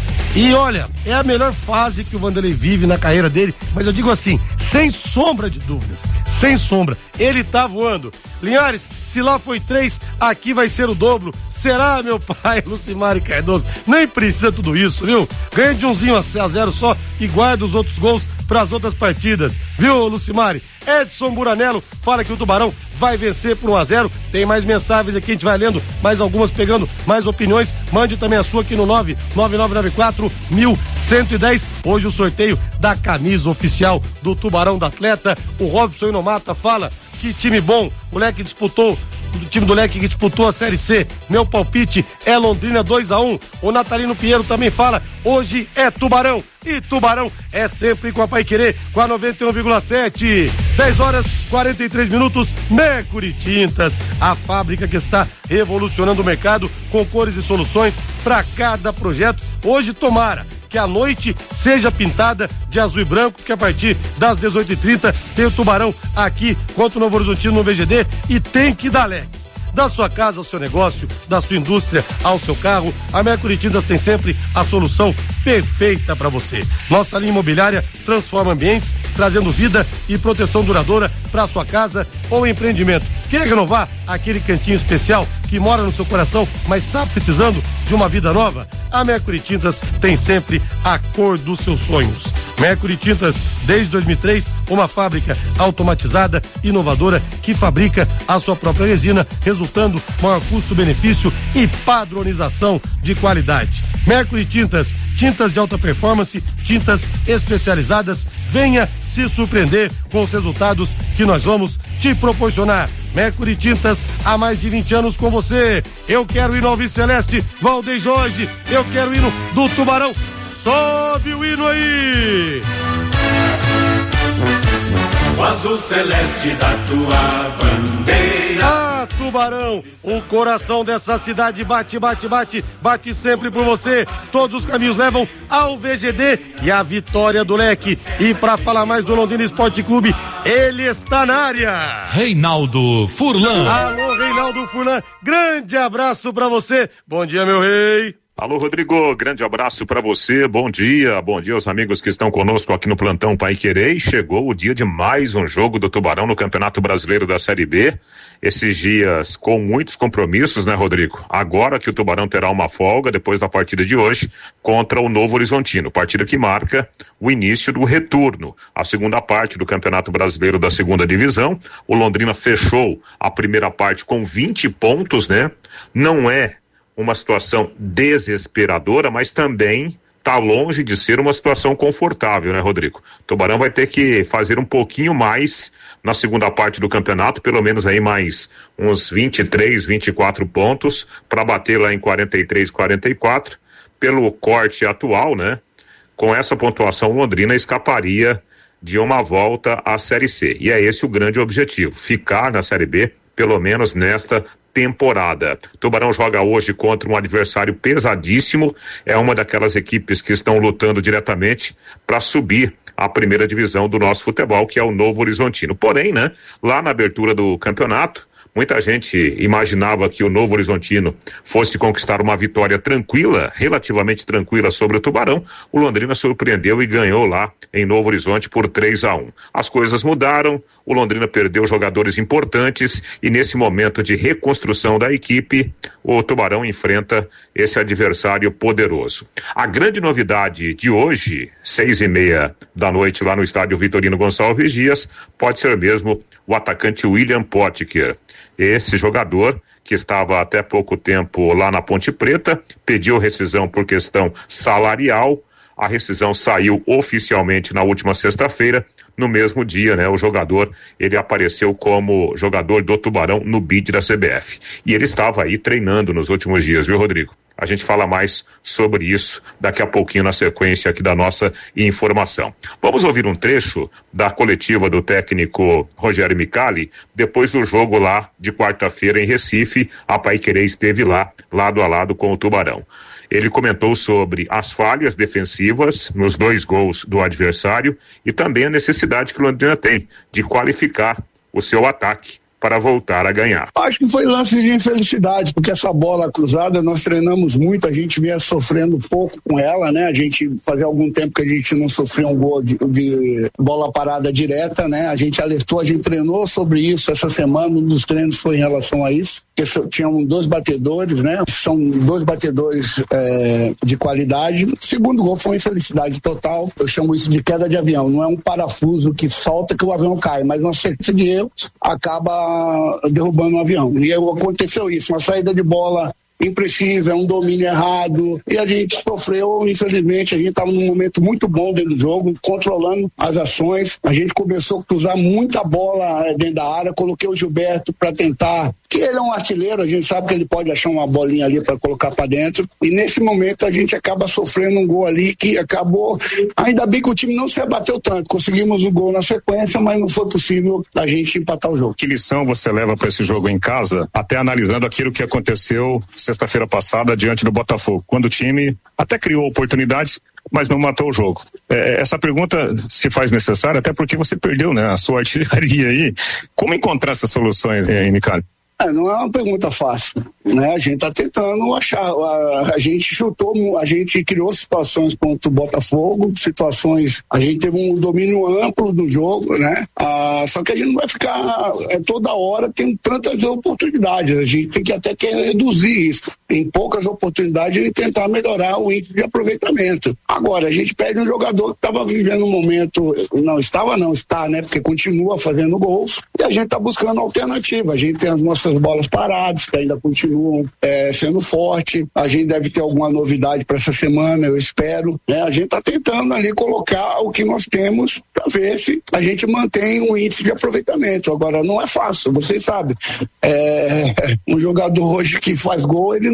E olha, é a melhor fase que o Vanderlei vive na carreira dele, mas eu digo assim, sem sombra de dúvidas, sem sombra, ele tá voando. Linhares, se lá foi três, aqui vai ser o dobro. Será, meu pai, Lucimari Cardoso? Nem precisa tudo isso, viu? Ganha de umzinho a zero só e guarda os outros gols para as outras partidas, viu, Lucimari? Edson Buranello fala que o Tubarão vai vencer por um a zero. Tem mais mensagens aqui, a gente vai lendo mais algumas, pegando mais opiniões. Mande também a sua aqui no nove nove nove nove quatro um um um zero. Hoje o sorteio da camisa oficial do Tubarão da Atleta. O Robson Inomata fala que time bom, o Leque disputou, o time do Leque que disputou a Série C. Meu palpite é Londrina dois a um. O Natalino Pinheiro também fala, hoje é Tubarão. E Tubarão é sempre com a Paiquerê, com a noventa e um vírgula sete. dez horas e quarenta e três minutos. Mercury Tintas, a fábrica que está revolucionando o mercado com cores e soluções para cada projeto. Hoje, tomara que a noite seja pintada de azul e branco, que a partir das dezoito e trinta tem o Tubarão aqui contra o Novo Horizontino no V G D e tem que dar Leque. Da sua casa ao seu negócio, da sua indústria ao seu carro, a Mercury Tintas tem sempre a solução perfeita para você. Nossa linha imobiliária transforma ambientes, trazendo vida e proteção duradoura para sua casa ou empreendimento. Quer renovar aquele cantinho especial que mora no seu coração, mas está precisando de uma vida nova? A Mercury Tintas tem sempre a cor dos seus sonhos. Mercury Tintas, desde dois mil e três, uma fábrica automatizada, inovadora, que fabrica a sua própria resina, resultando maior custo-benefício e padronização de qualidade. Mercury Tintas, tintas de alta performance, tintas especializadas. Venha se surpreender com os resultados que nós vamos te proporcionar. Mercury Tintas, há mais de vinte anos com você. Eu quero ir no Alves Celeste, Valdeir Jorge, eu quero ir no do Tubarão. Sobe o hino aí! O azul celeste da tua bandeira. A Tubarão, o coração dessa cidade bate, bate, bate, bate sempre por você. Todos os caminhos levam ao V G D e a vitória do Leque. E para falar mais do Londrina Esporte Clube, ele está na área. Reinaldo Furlan. Alô, Reinaldo Furlan, grande abraço para você. Bom dia, meu rei. Alô, Rodrigo, grande abraço para você, bom dia, bom dia aos amigos que estão conosco aqui no Plantão Paiquerê. Chegou o dia de mais um jogo do Tubarão no Campeonato Brasileiro da Série B, esses dias com muitos compromissos, né, Rodrigo? Agora que o Tubarão terá uma folga depois da partida de hoje contra o Novo Horizontino, partida que marca o início do retorno, a segunda parte do Campeonato Brasileiro da segunda divisão. O Londrina fechou a primeira parte com vinte pontos, né? Não é uma situação desesperadora, mas também está longe de ser uma situação confortável, né, Rodrigo? O Tubarão vai ter que fazer um pouquinho mais na segunda parte do campeonato, pelo menos aí mais uns vinte e três, vinte e quatro pontos para bater lá em quarenta e três, quarenta e quatro. Pelo corte atual, né? Com essa pontuação, Londrina escaparia de uma volta à Série C. E é esse o grande objetivo, ficar na Série B, pelo menos nesta temporada. Tubarão joga hoje contra um adversário pesadíssimo, é uma daquelas equipes que estão lutando diretamente para subir a primeira divisão do nosso futebol, que é o Novo Horizontino. Porém, né, lá na abertura do campeonato, muita gente imaginava que o Novo Horizontino fosse conquistar uma vitória tranquila, relativamente tranquila sobre o Tubarão. O Londrina surpreendeu e ganhou lá em Novo Horizonte por três a um. As coisas mudaram, o Londrina perdeu jogadores importantes e nesse momento de reconstrução da equipe, o Tubarão enfrenta esse adversário poderoso. A grande novidade de hoje, seis e meia da noite lá no estádio Vitorino Gonçalves Dias, pode ser mesmo o atacante William Potker. Esse jogador que estava até pouco tempo lá na Ponte Preta, pediu rescisão por questão salarial. A rescisão saiu oficialmente na última sexta-feira. No mesmo dia, né, o jogador, ele apareceu como jogador do Tubarão no bid da C B F. E ele estava aí treinando nos últimos dias, viu, Rodrigo? A gente fala mais sobre isso daqui a pouquinho na sequência aqui da nossa informação. Vamos ouvir um trecho da coletiva do técnico Rogério Micali depois do jogo lá de quarta-feira em Recife. A Paiquerê esteve lá, lado a lado com o Tubarão. Ele comentou sobre as falhas defensivas nos dois gols do adversário e também a necessidade que o Londrina tem de qualificar o seu ataque para voltar a ganhar. Acho que foi lance de infelicidade, porque essa bola cruzada nós treinamos muito, a gente vinha sofrendo pouco com ela, né? A gente fazia algum tempo que a gente não sofria um gol de, de bola parada direta, né? A gente alertou, a gente treinou sobre isso essa semana, um dos treinos foi em relação a isso, porque tinham dois batedores, né? São dois batedores é, de qualidade. O segundo gol foi uma infelicidade total, eu chamo isso de queda de avião, não é um parafuso que solta que o avião cai, mas uma sequência de erros acaba derrubando o avião. E aconteceu isso, uma saída de bola imprecisa, um domínio errado, e a gente sofreu, infelizmente. A gente estava num momento muito bom dentro do jogo, controlando as ações, a gente começou a cruzar muita bola dentro da área, coloquei o Gilberto para tentar, que ele é um artilheiro, a gente sabe que ele pode achar uma bolinha ali para colocar para dentro, e nesse momento a gente acaba sofrendo um gol ali que acabou, ainda bem que o time não se abateu tanto, conseguimos o gol na sequência, mas não foi possível a gente empatar o jogo. Que lição você leva para esse jogo em casa, até analisando aquilo que aconteceu sexta-feira passada diante do Botafogo, quando o time até criou oportunidades, mas não matou o jogo? É, essa pergunta se faz necessária até porque você perdeu, né, a sua artilharia aí. Como encontrar essas soluções, hein, Micali? É, não é uma pergunta fácil, né? A gente tá tentando achar, a, a gente chutou, a gente criou situações contra o Botafogo, situações, a gente teve um domínio amplo do jogo, né? Ah, só que a gente não vai ficar é, toda hora tendo tantas oportunidades, a gente tem que até que reduzir isso, em poucas oportunidades e tentar melhorar o índice de aproveitamento. Agora, a gente perde um jogador que estava vivendo um momento, não estava não, está, né? Porque continua fazendo gols, e a gente tá buscando alternativa, a gente tem as nossas bolas paradas, que ainda continuam é, sendo forte. A gente deve ter alguma novidade para essa semana, eu espero, né? A gente está tentando ali colocar o que nós temos para ver se a gente mantém um índice de aproveitamento. Agora, não é fácil, vocês sabem. É, um jogador hoje que faz gol, ele não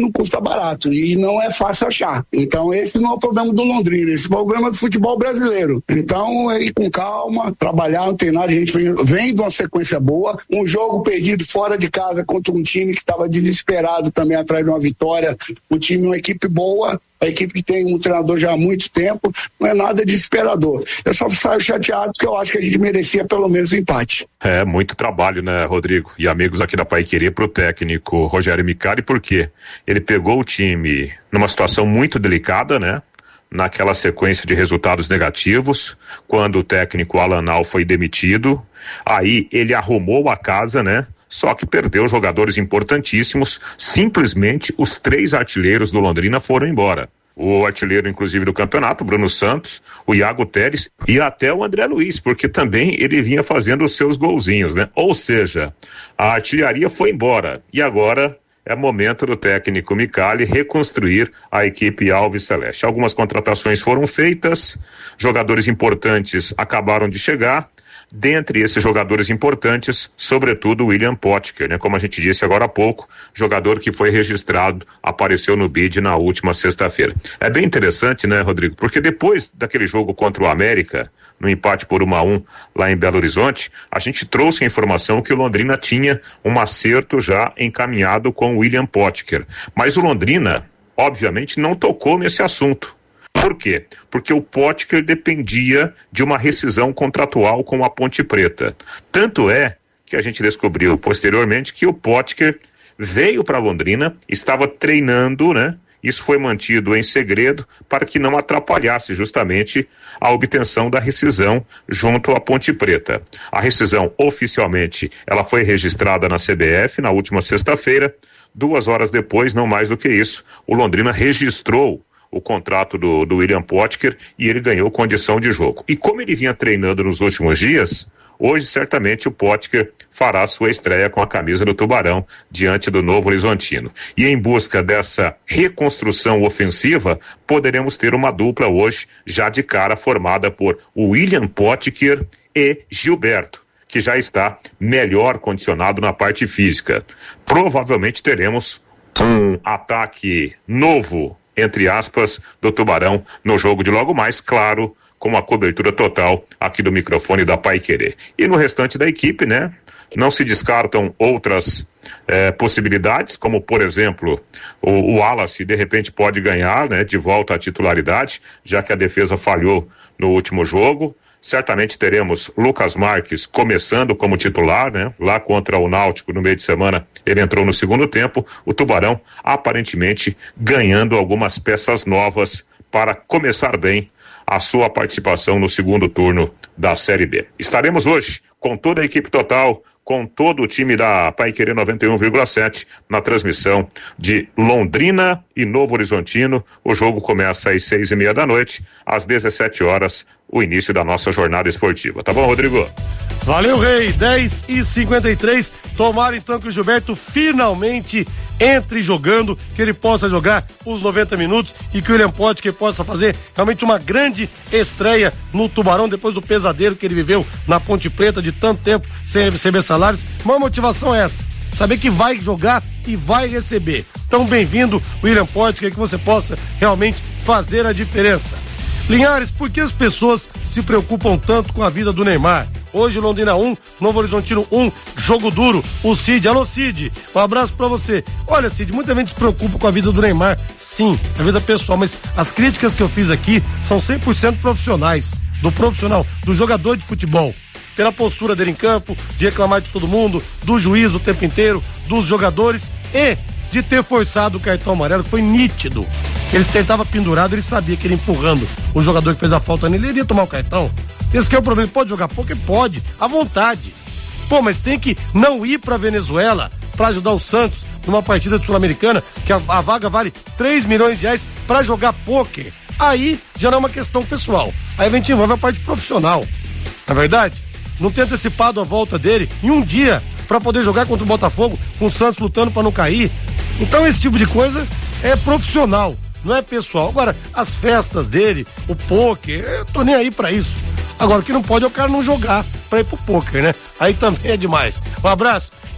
não custa barato e não é fácil achar. Então esse não é o problema do Londrina, esse é o problema do futebol brasileiro. Então é ir com calma, trabalhar, não tem nada, a gente vem, vem de uma sequência boa, um jogo perdido fora de casa contra um time que estava desesperado também atrás de uma vitória, um time, uma equipe boa, a equipe que tem um treinador já há muito tempo, não é nada desesperador. Eu só saio chateado porque eu acho que a gente merecia pelo menos um empate. É, muito trabalho, né, Rodrigo? E amigos aqui da Paiquerê pro técnico Rogério Micali, porque ele pegou o time numa situação muito delicada, né? Naquela sequência de resultados negativos, quando o técnico Alan Al foi demitido, aí ele arrumou a casa, né? Só que perdeu jogadores importantíssimos, simplesmente os três artilheiros do Londrina foram embora. O artilheiro, inclusive, do campeonato, Bruno Santos, o Iago Teres e até o André Luiz, porque também ele vinha fazendo os seus golzinhos, né? Ou seja, a artilharia foi embora e agora é momento do técnico Micali reconstruir a equipe Alves Celeste. Algumas contratações foram feitas, jogadores importantes acabaram de chegar. Dentre esses jogadores importantes, sobretudo o William Potker, né? Como a gente disse agora há pouco, jogador que foi registrado, apareceu no B I D na última sexta-feira. É bem interessante, né, Rodrigo? Porque depois daquele jogo contra o América, no empate por um a um lá em Belo Horizonte, a gente trouxe a informação que o Londrina tinha um acerto já encaminhado com o William Potker. Mas o Londrina, obviamente, não tocou nesse assunto. Por quê? Porque o Potker dependia de uma rescisão contratual com a Ponte Preta. Tanto é que a gente descobriu posteriormente que o Potker veio para Londrina, estava treinando, né? Isso foi mantido em segredo para que não atrapalhasse justamente a obtenção da rescisão junto à Ponte Preta. A rescisão oficialmente, ela foi registrada na C B F na última sexta-feira. Duas horas depois, não mais do que isso, o Londrina registrou o contrato do, do William Potker e ele ganhou condição de jogo. E como ele vinha treinando nos últimos dias, hoje certamente o Potker fará sua estreia com a camisa do Tubarão diante do Novo Horizontino. E em busca dessa reconstrução ofensiva, poderemos ter uma dupla hoje já de cara formada por William Potker e Gilberto, que já está melhor condicionado na parte física. Provavelmente teremos um ataque novo, entre aspas, do Tubarão no jogo de logo mais, claro, com a cobertura total aqui do microfone da Paiquerê. E no restante da equipe, né, não se descartam outras eh, possibilidades, como por exemplo, o, o Wallace de repente pode ganhar, né, de volta à titularidade, já que a defesa falhou no último jogo. Certamente teremos Lucas Marques começando como titular, né? Lá contra o Náutico no meio de semana ele entrou no segundo tempo. O Tubarão aparentemente ganhando algumas peças novas para começar bem a sua participação no segundo turno da Série B. Estaremos hoje com toda a equipe total, com todo o time da Paiquerê noventa e um vírgula sete na transmissão de Londrina e Novo Horizontino. O jogo começa às seis e meia da noite, às dezessete horas, o início da nossa jornada esportiva. Tá bom, Rodrigo? Valeu, Rei. dez e cinquenta e três. Tomara então que o Gilberto finalmente entre jogando, que ele possa jogar os noventa minutos e que o William Potker possa fazer realmente uma grande estreia no Tubarão depois do pesadelo que ele viveu na Ponte Preta de tanto tempo sem receber salários. Uma motivação é essa, saber que vai jogar e vai receber. Então, bem-vindo, William Potker, que você possa realmente fazer a diferença. Linhares, por que as pessoas se preocupam tanto com a vida do Neymar? Hoje, Londrina um, Novo Horizontino um, jogo duro. O Cid, alô Cid, um abraço pra você. Olha, Cid, muita gente se preocupa com a vida do Neymar, sim, a vida pessoal, mas as críticas que eu fiz aqui são cem por cento profissionais, do profissional, do jogador de futebol. Pela postura dele em campo, de reclamar de todo mundo, do juiz o tempo inteiro, dos jogadores e de ter forçado o cartão amarelo, que foi nítido. Ele estava pendurado, ele sabia que ele empurrando o jogador que fez a falta nele, ele iria tomar o cartão. Esse que é o problema, ele pode jogar pouco? Pode, à vontade. Pô, mas tem que não ir pra Venezuela pra ajudar o Santos numa partida sul-americana, que a, a vaga vale três milhões de reais pra jogar pôquer. Aí já não é uma questão pessoal. Aí a gente envolve a parte profissional. Na verdade, não ter antecipado a volta dele em um dia pra poder jogar contra o Botafogo, com o Santos lutando pra não cair. Então esse tipo de coisa é profissional, não é pessoal. Agora, as festas dele, o pôquer, eu tô nem aí pra isso. Agora, o que não pode é o cara não jogar pra ir pro pôquer, né? Aí também é demais. Um abraço.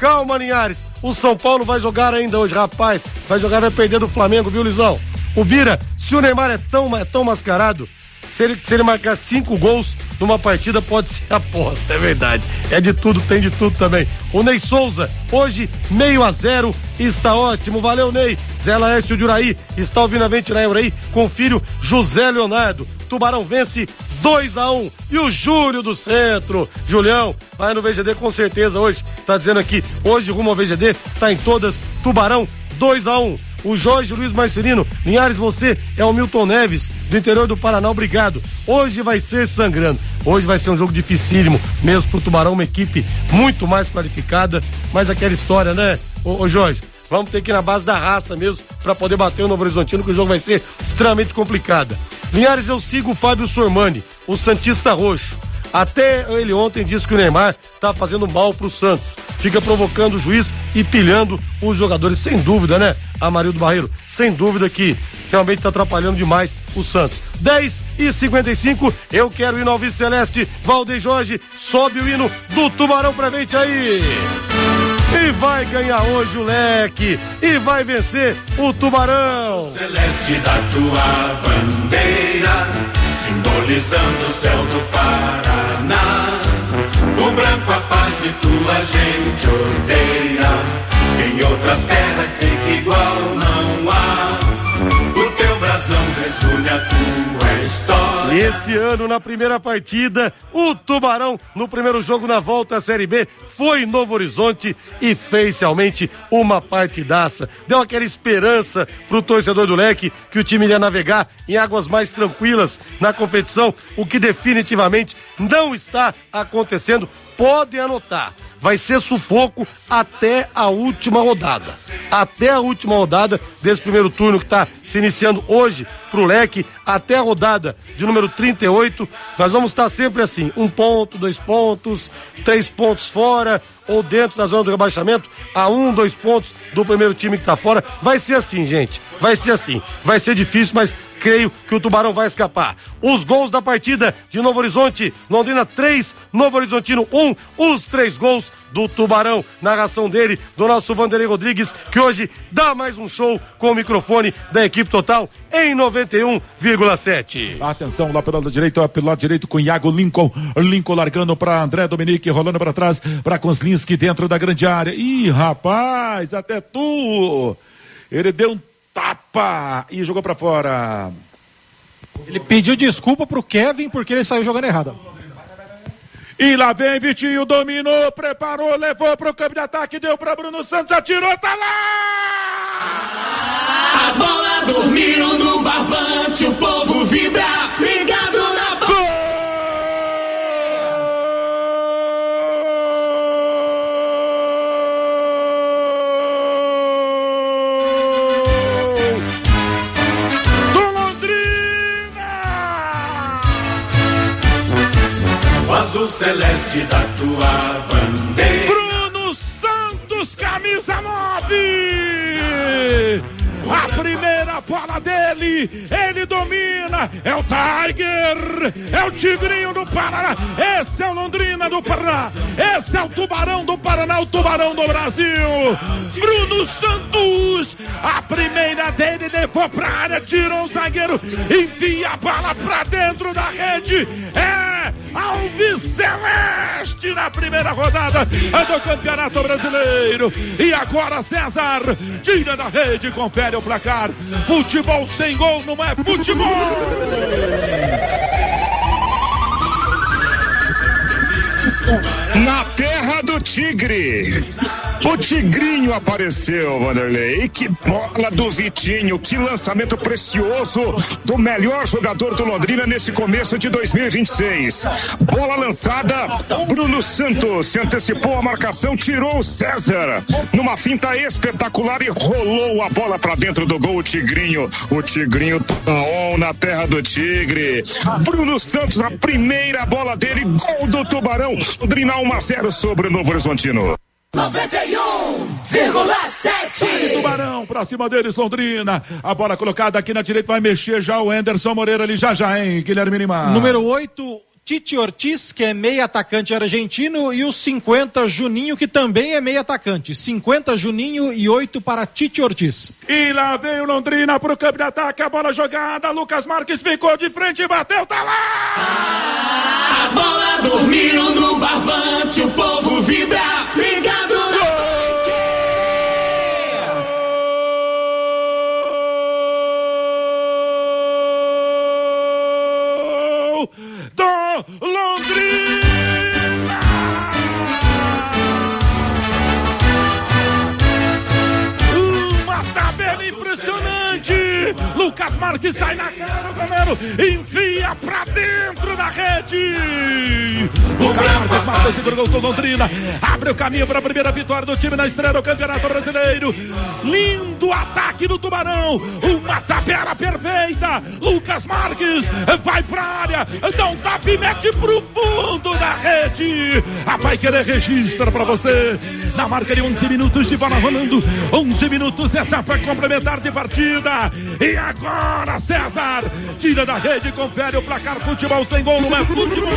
calma, Linhares. O São Paulo vai jogar ainda hoje, rapaz. Vai jogar, vai perder do Flamengo, viu, Luizão? O Bira, se o Neymar é tão, é tão mascarado, se ele, se ele marcar cinco gols numa partida, pode ser aposta, é verdade. É de tudo, tem de tudo também. O Ney Souza, hoje, meio a zero, está ótimo. Valeu, Ney. Zé Laércio de Uraí, está ouvindo a ventilar Uraí com o filho José Leonardo. Tubarão vence dois a um. E o Júlio do Centro, Julião, vai no V G D com certeza hoje. Tá dizendo aqui, hoje rumo ao V G D, tá em todas. Tubarão dois a um. O Jorge Luiz Marcelino, Linhares, você é o Milton Neves, do interior do Paraná, obrigado. Hoje vai ser sangrando. Hoje vai ser um jogo dificílimo, mesmo pro Tubarão, uma equipe muito mais qualificada. Mas aquela história, né, ô, ô Jorge? Vamos ter que ir na base da raça mesmo pra poder bater o Novo Horizontino, que o jogo vai ser extremamente complicado. Linhares, eu sigo o Fábio Sormani, o Santista Roxo. Até ele ontem disse que o Neymar tá fazendo mal pro Santos. Fica provocando o juiz e pilhando os jogadores, sem dúvida, né, Amarildo Barreiro? Sem dúvida que realmente tá atrapalhando demais o Santos. dez e cinquenta e cinco, eu quero ir no Alves Celeste. Valdeir Jorge, sobe o hino do Tubarão pra frente aí. E vai ganhar hoje o Leque. E vai vencer o Tubarão. Celeste da tua bandeira, simbolizando o céu do Paraná. O branco a paz e tua gente odeia. Em outras terras sei que igual não há. O teu brasão resume a tua história. E esse ano, na primeira partida, o Tubarão, no primeiro jogo na volta à Série B, foi em Novo Horizonte e fez realmente uma partidaça. Deu aquela esperança pro torcedor do Leque que o time iria navegar em águas mais tranquilas na competição, o que definitivamente não está acontecendo. Podem anotar, vai ser sufoco até a última rodada. Até a última rodada desse primeiro turno que está se iniciando hoje pro Leque, até a rodada de número trinta e oito, nós vamos estar sempre assim, um ponto, dois pontos, três pontos fora, ou dentro da zona do rebaixamento, a um, dois pontos do primeiro time que tá fora. Vai ser assim, gente, vai ser assim, vai ser difícil, mas creio que o Tubarão vai escapar. Os gols da partida de Novo Horizonte, Londrina três, Novo Horizontino um, os três gols do Tubarão, narração dele, do nosso Vanderlei Rodrigues, que hoje dá mais um show com o microfone da equipe total em noventa e um vírgula sete. Atenção lá pelo lado direito, pelo lado direito com Iago Lincoln, Lincoln largando para André Dominique, rolando para trás, para Kozlinski dentro da grande área. Ih, rapaz, até tu! Ele deu um tapa e jogou pra fora. Ele pediu desculpa pro Kevin porque ele saiu jogando errado. E lá vem Vitinho, dominou, preparou, levou pro campo de ataque, deu pra Bruno Santos, atirou, tá lá! A bola dormiu no barbante, o povo vibra, ligado na bola. Azul celeste da tua bandeira. Bruno Santos, camisa nove. A primeira bola dele, ele domina, é o Tiger, é o Tigrinho do Paraná, esse é o Londrina do Paraná, esse é o Tubarão do Paraná, o Tubarão do Brasil. Bruno Santos, a primeira dele, levou pra área, tirou o zagueiro, envia a bola pra dentro da rede, é Alves Celeste na primeira rodada do Campeonato Brasileiro. E agora César tira da rede, confere o placar. Futebol sem gol não é futebol. Na terra do Tigre, o Tigrinho apareceu, Vanderlei. E que bola do Vitinho, que lançamento precioso do melhor jogador do Londrina nesse começo de dois mil e vinte e seis. Bola lançada, Bruno Santos se antecipou a marcação, tirou o César numa finta espetacular e rolou a bola pra dentro do gol. O Tigrinho, o Tigrinho tá on na terra do Tigre. Bruno Santos, a primeira bola dele, gol do Tubarão. Londrina um a zero sobre o Novo Horizontino. noventa e um vírgula sete. Tubarão pra cima deles, Londrina. A bola colocada aqui na direita, vai mexer já o Anderson Moreira ali já já, hein, Guilherme Lima. Número oito, Tite Ortiz, que é meio atacante argentino, e o cinquenta Juninho, que também é meio atacante. cinquenta Juninho e oito para Tite Ortiz. E lá vem o Londrina pro campo de ataque, a bola jogada, Lucas Marques ficou de frente e bateu, tá lá! A bola dormiu no barbante, o povo vibra, ligado na do Londrina! Uma tabela impressionante! Lucas Marques sai na cara do goleiro, enfia pra dentro da rede! Lucas Marques mata, segura o gol do Londrina, abre o caminho para a primeira vitória do time na estreia do Campeonato Brasileiro. Lindo ataque do Tubarão, uma tabela perfeita. Lucas Marques vai pra área, dá um tapa e mete pro fundo da rede. A Paiquerê registra pra você na marca de onze minutos de bola rolando, onze minutos, etapa complementar de partida. E agora César tira da rede e confere o placar. Futebol sem gol não é futebol.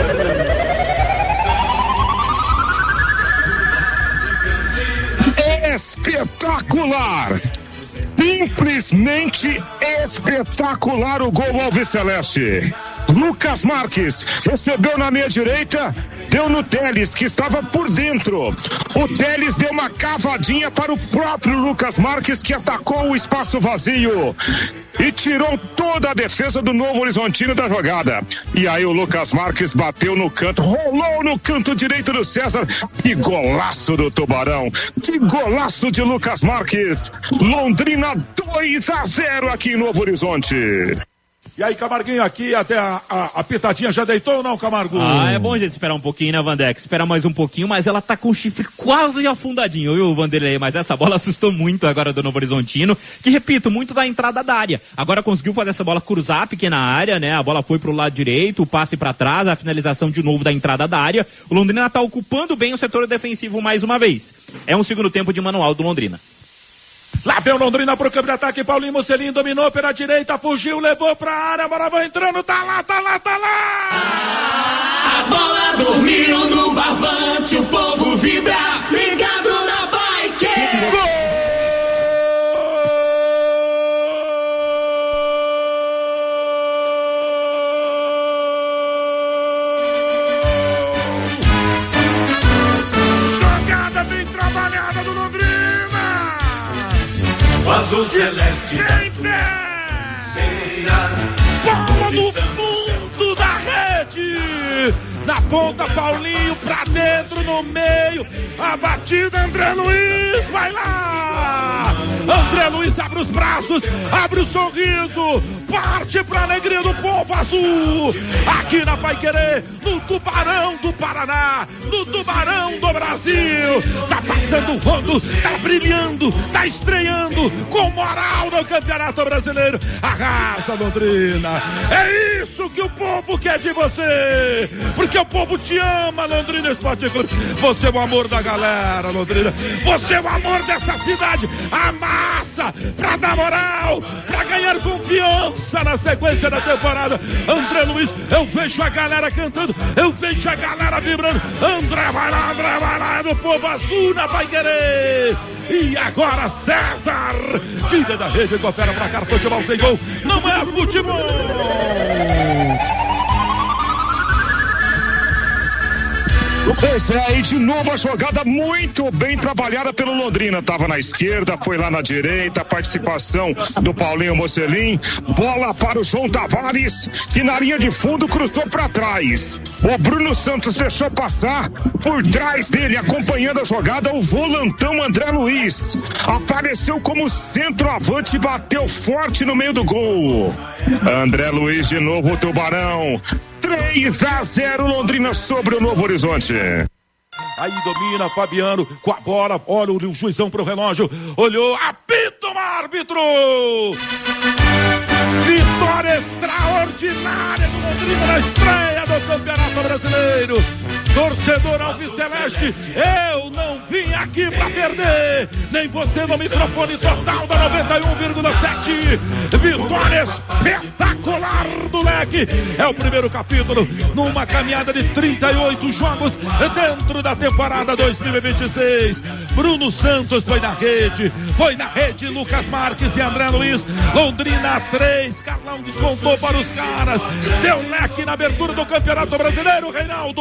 Espetacular! Simplesmente espetacular o gol alviceleste. Lucas Marques recebeu na meia direita, deu no Teles, que estava por dentro. O Teles deu uma cavadinha para o próprio Lucas Marques, que atacou o espaço vazio e tirou toda a defesa do Novo Horizontino da jogada. E aí o Lucas Marques bateu no canto, rolou no canto direito do César. Que golaço do Tubarão, que golaço de Lucas Marques. Londrina dois a zero aqui em Novo Horizonte. E aí, Camarguinho, aqui até a, a, a pitadinha já deitou ou não, Camargo? Ah, é bom a gente esperar um pouquinho, né, Vandex? Esperar mais um pouquinho, mas ela tá com o chifre quase afundadinho, viu, Vanderlei? Mas essa bola assustou muito agora do Novo Horizontino, que, repito, muito da entrada da área. Agora conseguiu fazer essa bola cruzar a pequena área, né? A bola foi pro lado direito, o passe pra trás, a finalização de novo da entrada da área. O Londrina tá ocupando bem o setor defensivo mais uma vez. É um segundo tempo de manual do Londrina. Lá vem o Londrina pro campo de ataque, Paulinho Mocelin dominou pela direita, fugiu, levou pra área, a bola vai entrando, tá lá, tá lá, tá lá! A bola dormiu no barbante, o povo vibra, ligado na Paiquerê! Gol! Jogada bem trabalhada do Londrina! O azul celeste Tem pé! Bola no fundo da rede! Na ponta, Paulinho pra dentro, no meio. A batida, André Luiz, vai lá! André Luiz abre os braços, abre o sorriso, parte pra alegria do povo azul. Aqui na Paiquerê, no Tubarão do Paraná, no Tubarão do Brasil. Tá passando o rodo, tá brilhando, tá estreando com moral no Campeonato Brasileiro. Arrasa, Londrina. É isso que o povo quer de você. Porque o povo te ama, Londrina Esporte Clube. Você é o amor da galera, Londrina. Você é o amor dessa cidade. A massa pra dar moral, pra ganhar confiança na sequência da temporada. André Luiz, eu vejo a galera cantando, eu vejo a galera vibrando. André vai lá, André vai lá, é do povo azul na Paiquerê. E agora César tira da rede e confere pra cá. Futebol sem gol não é futebol. Pois é, e de novo a jogada muito bem trabalhada pelo Londrina. Tava na esquerda, foi lá na direita, a participação do Paulinho Mocelin. Bola para o João Tavares, que na linha de fundo cruzou para trás. O Bruno Santos deixou passar por trás dele, acompanhando a jogada, o volantão André Luiz. Apareceu como centroavante e bateu forte no meio do gol. André Luiz de novo, o Tubarão. três a zero Londrina sobre o Novo Horizonte. Aí domina Fabiano com a bola, olha o juizão pro relógio, olhou, apita o árbitro. Vitória extraordinária do Londrina na estreia do Campeonato Brasileiro. Torcedor Alviceleste, eu não vim aqui pra perder, nem você no microfone total da noventa e um vírgula sete. Vitória espetacular do Leque. É o primeiro capítulo numa caminhada de trinta e oito jogos dentro da temporada dois mil e vinte e seis. Bruno Santos foi na rede, foi na rede Lucas Marques e André Luiz. Londrina três, Carlão descontou para os caras. Deu Leque na abertura do Campeonato Brasileiro, Reinaldo.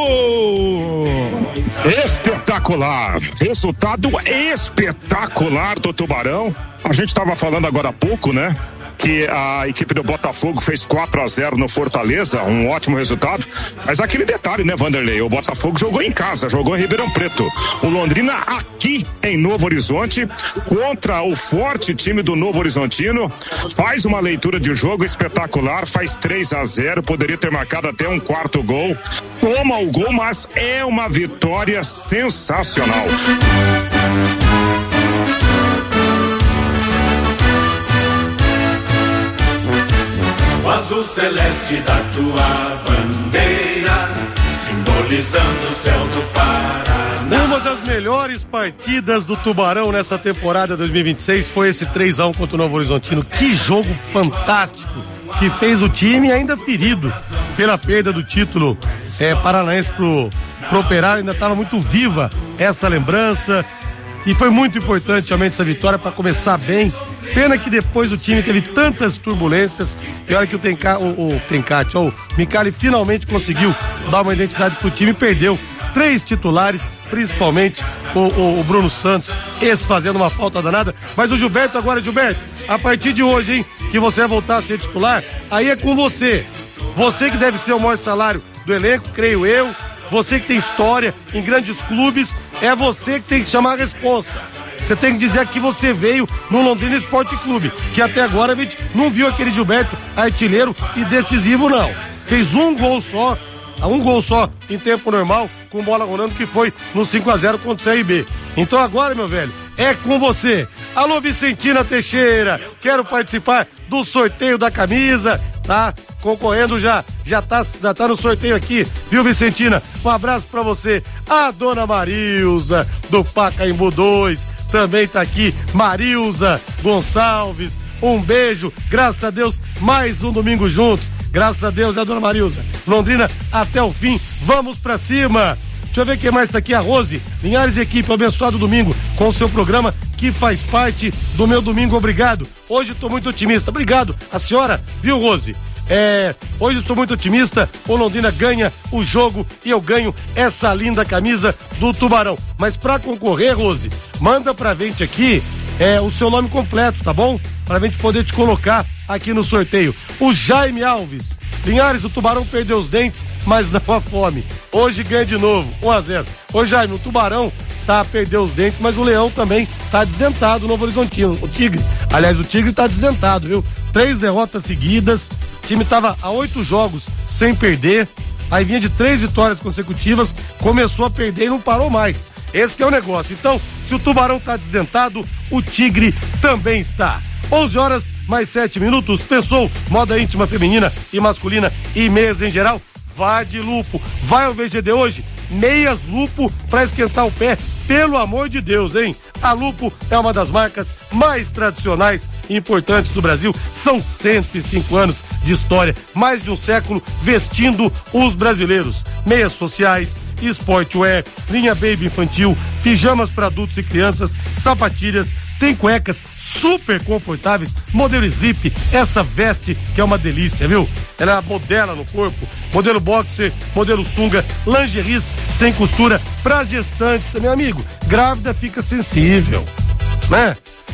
Espetacular, resultado espetacular do Tubarão. A gente estava falando agora há pouco, né? Que a equipe do Botafogo fez quatro a zero no Fortaleza, um ótimo resultado, mas aquele detalhe, né, Vanderlei? O Botafogo jogou em casa, jogou em Ribeirão Preto. O Londrina aqui em Novo Horizonte, contra o forte time do Novo Horizontino, faz uma leitura de jogo espetacular, faz três a zero, poderia ter marcado até um quarto gol, toma o gol, mas é uma vitória sensacional. O azul celeste da tua bandeira, simbolizando o céu do Paraná. Uma das melhores partidas do Tubarão nessa temporada dois mil e vinte e seis foi esse três a um contra o Novo Horizontino. Que jogo fantástico, que fez o time ainda ferido pela perda do título é, paranaense pro, pro Operário. Ainda estava muito viva essa lembrança e foi muito importante realmente essa vitória para começar bem. Pena que depois o time teve tantas turbulências e olha que o Tencate, o, o, Tencate, o Micali finalmente conseguiu dar uma identidade pro time e perdeu três titulares, principalmente o, o, o Bruno Santos, esse fazendo uma falta danada. Mas o Gilberto agora, Gilberto, a partir de hoje, hein, que você vai voltar a ser titular, aí é com você. Você que deve ser o maior salário do elenco, creio eu. Você que tem história em grandes clubes, é você que tem que chamar a responsa. Você tem que dizer que você veio no Londrina Esporte Clube, que até agora a gente não viu aquele Gilberto artilheiro e decisivo, não. Fez um gol só, um gol só em tempo normal, com bola rolando, que foi no cinco a zero contra o C R B. Então agora, meu velho, é com você. Alô, Vicentina Teixeira, quero participar do sorteio da camisa, tá? Concorrendo já, já tá, já tá no sorteio aqui, viu, Vicentina? Um abraço pra você. A dona Marilza, do Pacaembu dois, também tá aqui. Marilza Gonçalves, um beijo, graças a Deus, mais um domingo juntos, graças a Deus, é a dona Marilza. Londrina até o fim, vamos pra cima. Deixa eu ver quem mais tá aqui, a Rose Linhares, equipe, abençoado domingo com o seu programa que faz parte do meu domingo, obrigado. Hoje tô muito otimista, obrigado a senhora, viu, Rose? É, hoje estou muito otimista, o Londrina ganha o jogo e eu ganho essa linda camisa do Tubarão. Mas para concorrer, Rose, manda pra gente aqui é, o seu nome completo, tá bom? Pra gente poder te colocar aqui no sorteio. O Jaime Alves, Linhares, o Tubarão perdeu os dentes, mas não a fome. Hoje ganha de novo, um a zero. Ô Jaime, o Tubarão tá a perder os dentes, mas o Leão também tá desdentado, o Novo Horizontino, o Tigre. Aliás, o Tigre tá desdentado, viu? Três derrotas seguidas. O time estava a oito jogos sem perder, aí vinha de três vitórias consecutivas, começou a perder e não parou mais. Esse que é o negócio. Então, se o Tubarão está desdentado, o Tigre também está. onze horas mais sete minutos. Pensou moda íntima feminina e masculina e meias em geral? Vai de Lupo. Vai ao V G D hoje? Meias Lupo para esquentar o pé. Pelo amor de Deus, hein? A Lupo é uma das marcas mais tradicionais e importantes do Brasil. São cento e cinco anos de história, mais de um século vestindo os brasileiros. Meias sociais, sportwear, linha baby infantil, pijamas para adultos e crianças, sapatilhas, tem cuecas super confortáveis, modelo slip, essa veste que é uma delícia, viu? Ela modela no corpo, modelo boxer, modelo sunga, lingeries sem costura para gestantes também, amigo. Grávida fica sensível, né?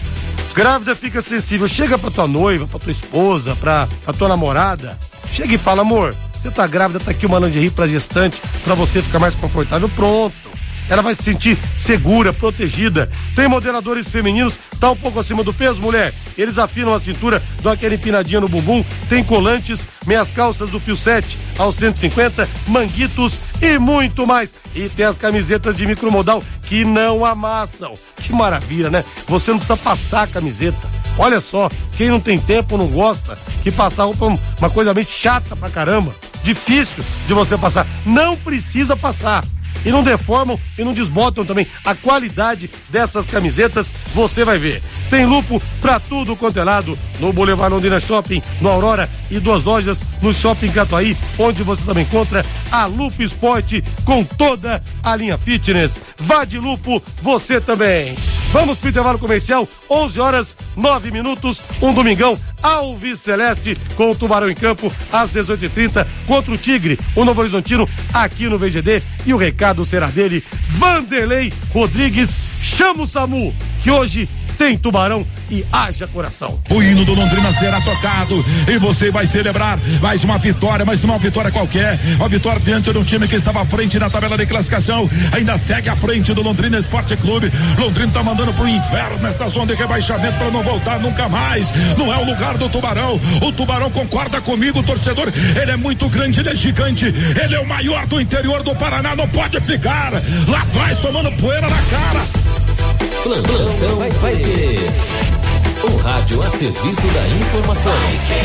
Grávida fica sensível. Chega pra tua noiva, pra tua esposa, pra, pra tua namorada, chega e fala, amor, você tá grávida, tá aqui uma lingerie pra gestante, pra você ficar mais confortável, pronto. Ela vai se sentir segura, protegida. Tem modeladores femininos, tá um pouco acima do peso, mulher? Eles afinam a cintura, dão aquela empinadinha no bumbum. Tem colantes, meias calças do fio sete aos cento e cinquenta, manguitos e muito mais. E tem as camisetas de micromodal que não amassam. Que maravilha, né? Você não precisa passar a camiseta. Olha só, quem não tem tempo, não gosta, que passar roupa é uma coisa meio chata pra caramba. Difícil de você passar. Não precisa passar. e não deformam e não desbotam também a qualidade dessas camisetas, você vai ver. Tem Lupo pra tudo quanto é lado, no Boulevard Londrina Shopping, no Aurora, e duas lojas no Shopping Catuaí, onde você também encontra a Lupo Esporte com toda a linha fitness. Vá de Lupo, você também. Vamos pro intervalo comercial, onze horas, nove minutos, um domingão, Alves Celeste com o Tubarão em campo, às dezoito e trinta, contra o Tigre, o Novo Horizontino, aqui no V G D, e o recado será dele, Vanderlei Rodrigues. Chama o SAMU, que hoje tem Tubarão e haja coração. O hino do Londrina será tocado e você vai celebrar mais uma vitória, mas não uma vitória qualquer, uma vitória diante de um time que estava à frente na tabela de classificação, ainda segue à frente do Londrina Esporte Clube. Londrina tá mandando pro inferno nessa zona de rebaixamento para não voltar nunca mais. Não é o lugar do Tubarão. O Tubarão concorda comigo, torcedor. Ele é muito grande, ele é gigante, ele é o maior do interior do Paraná, não pode ficar lá atrás tomando poeira na cara. Plantão vai, vai ter. O rádio a serviço da informação.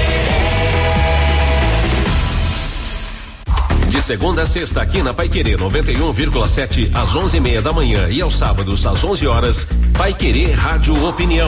De segunda a sexta aqui na Paiquerê noventa e um vírgula sete às onze e meia da manhã e aos sábados às onze horas, Paiquerê Rádio Opinião.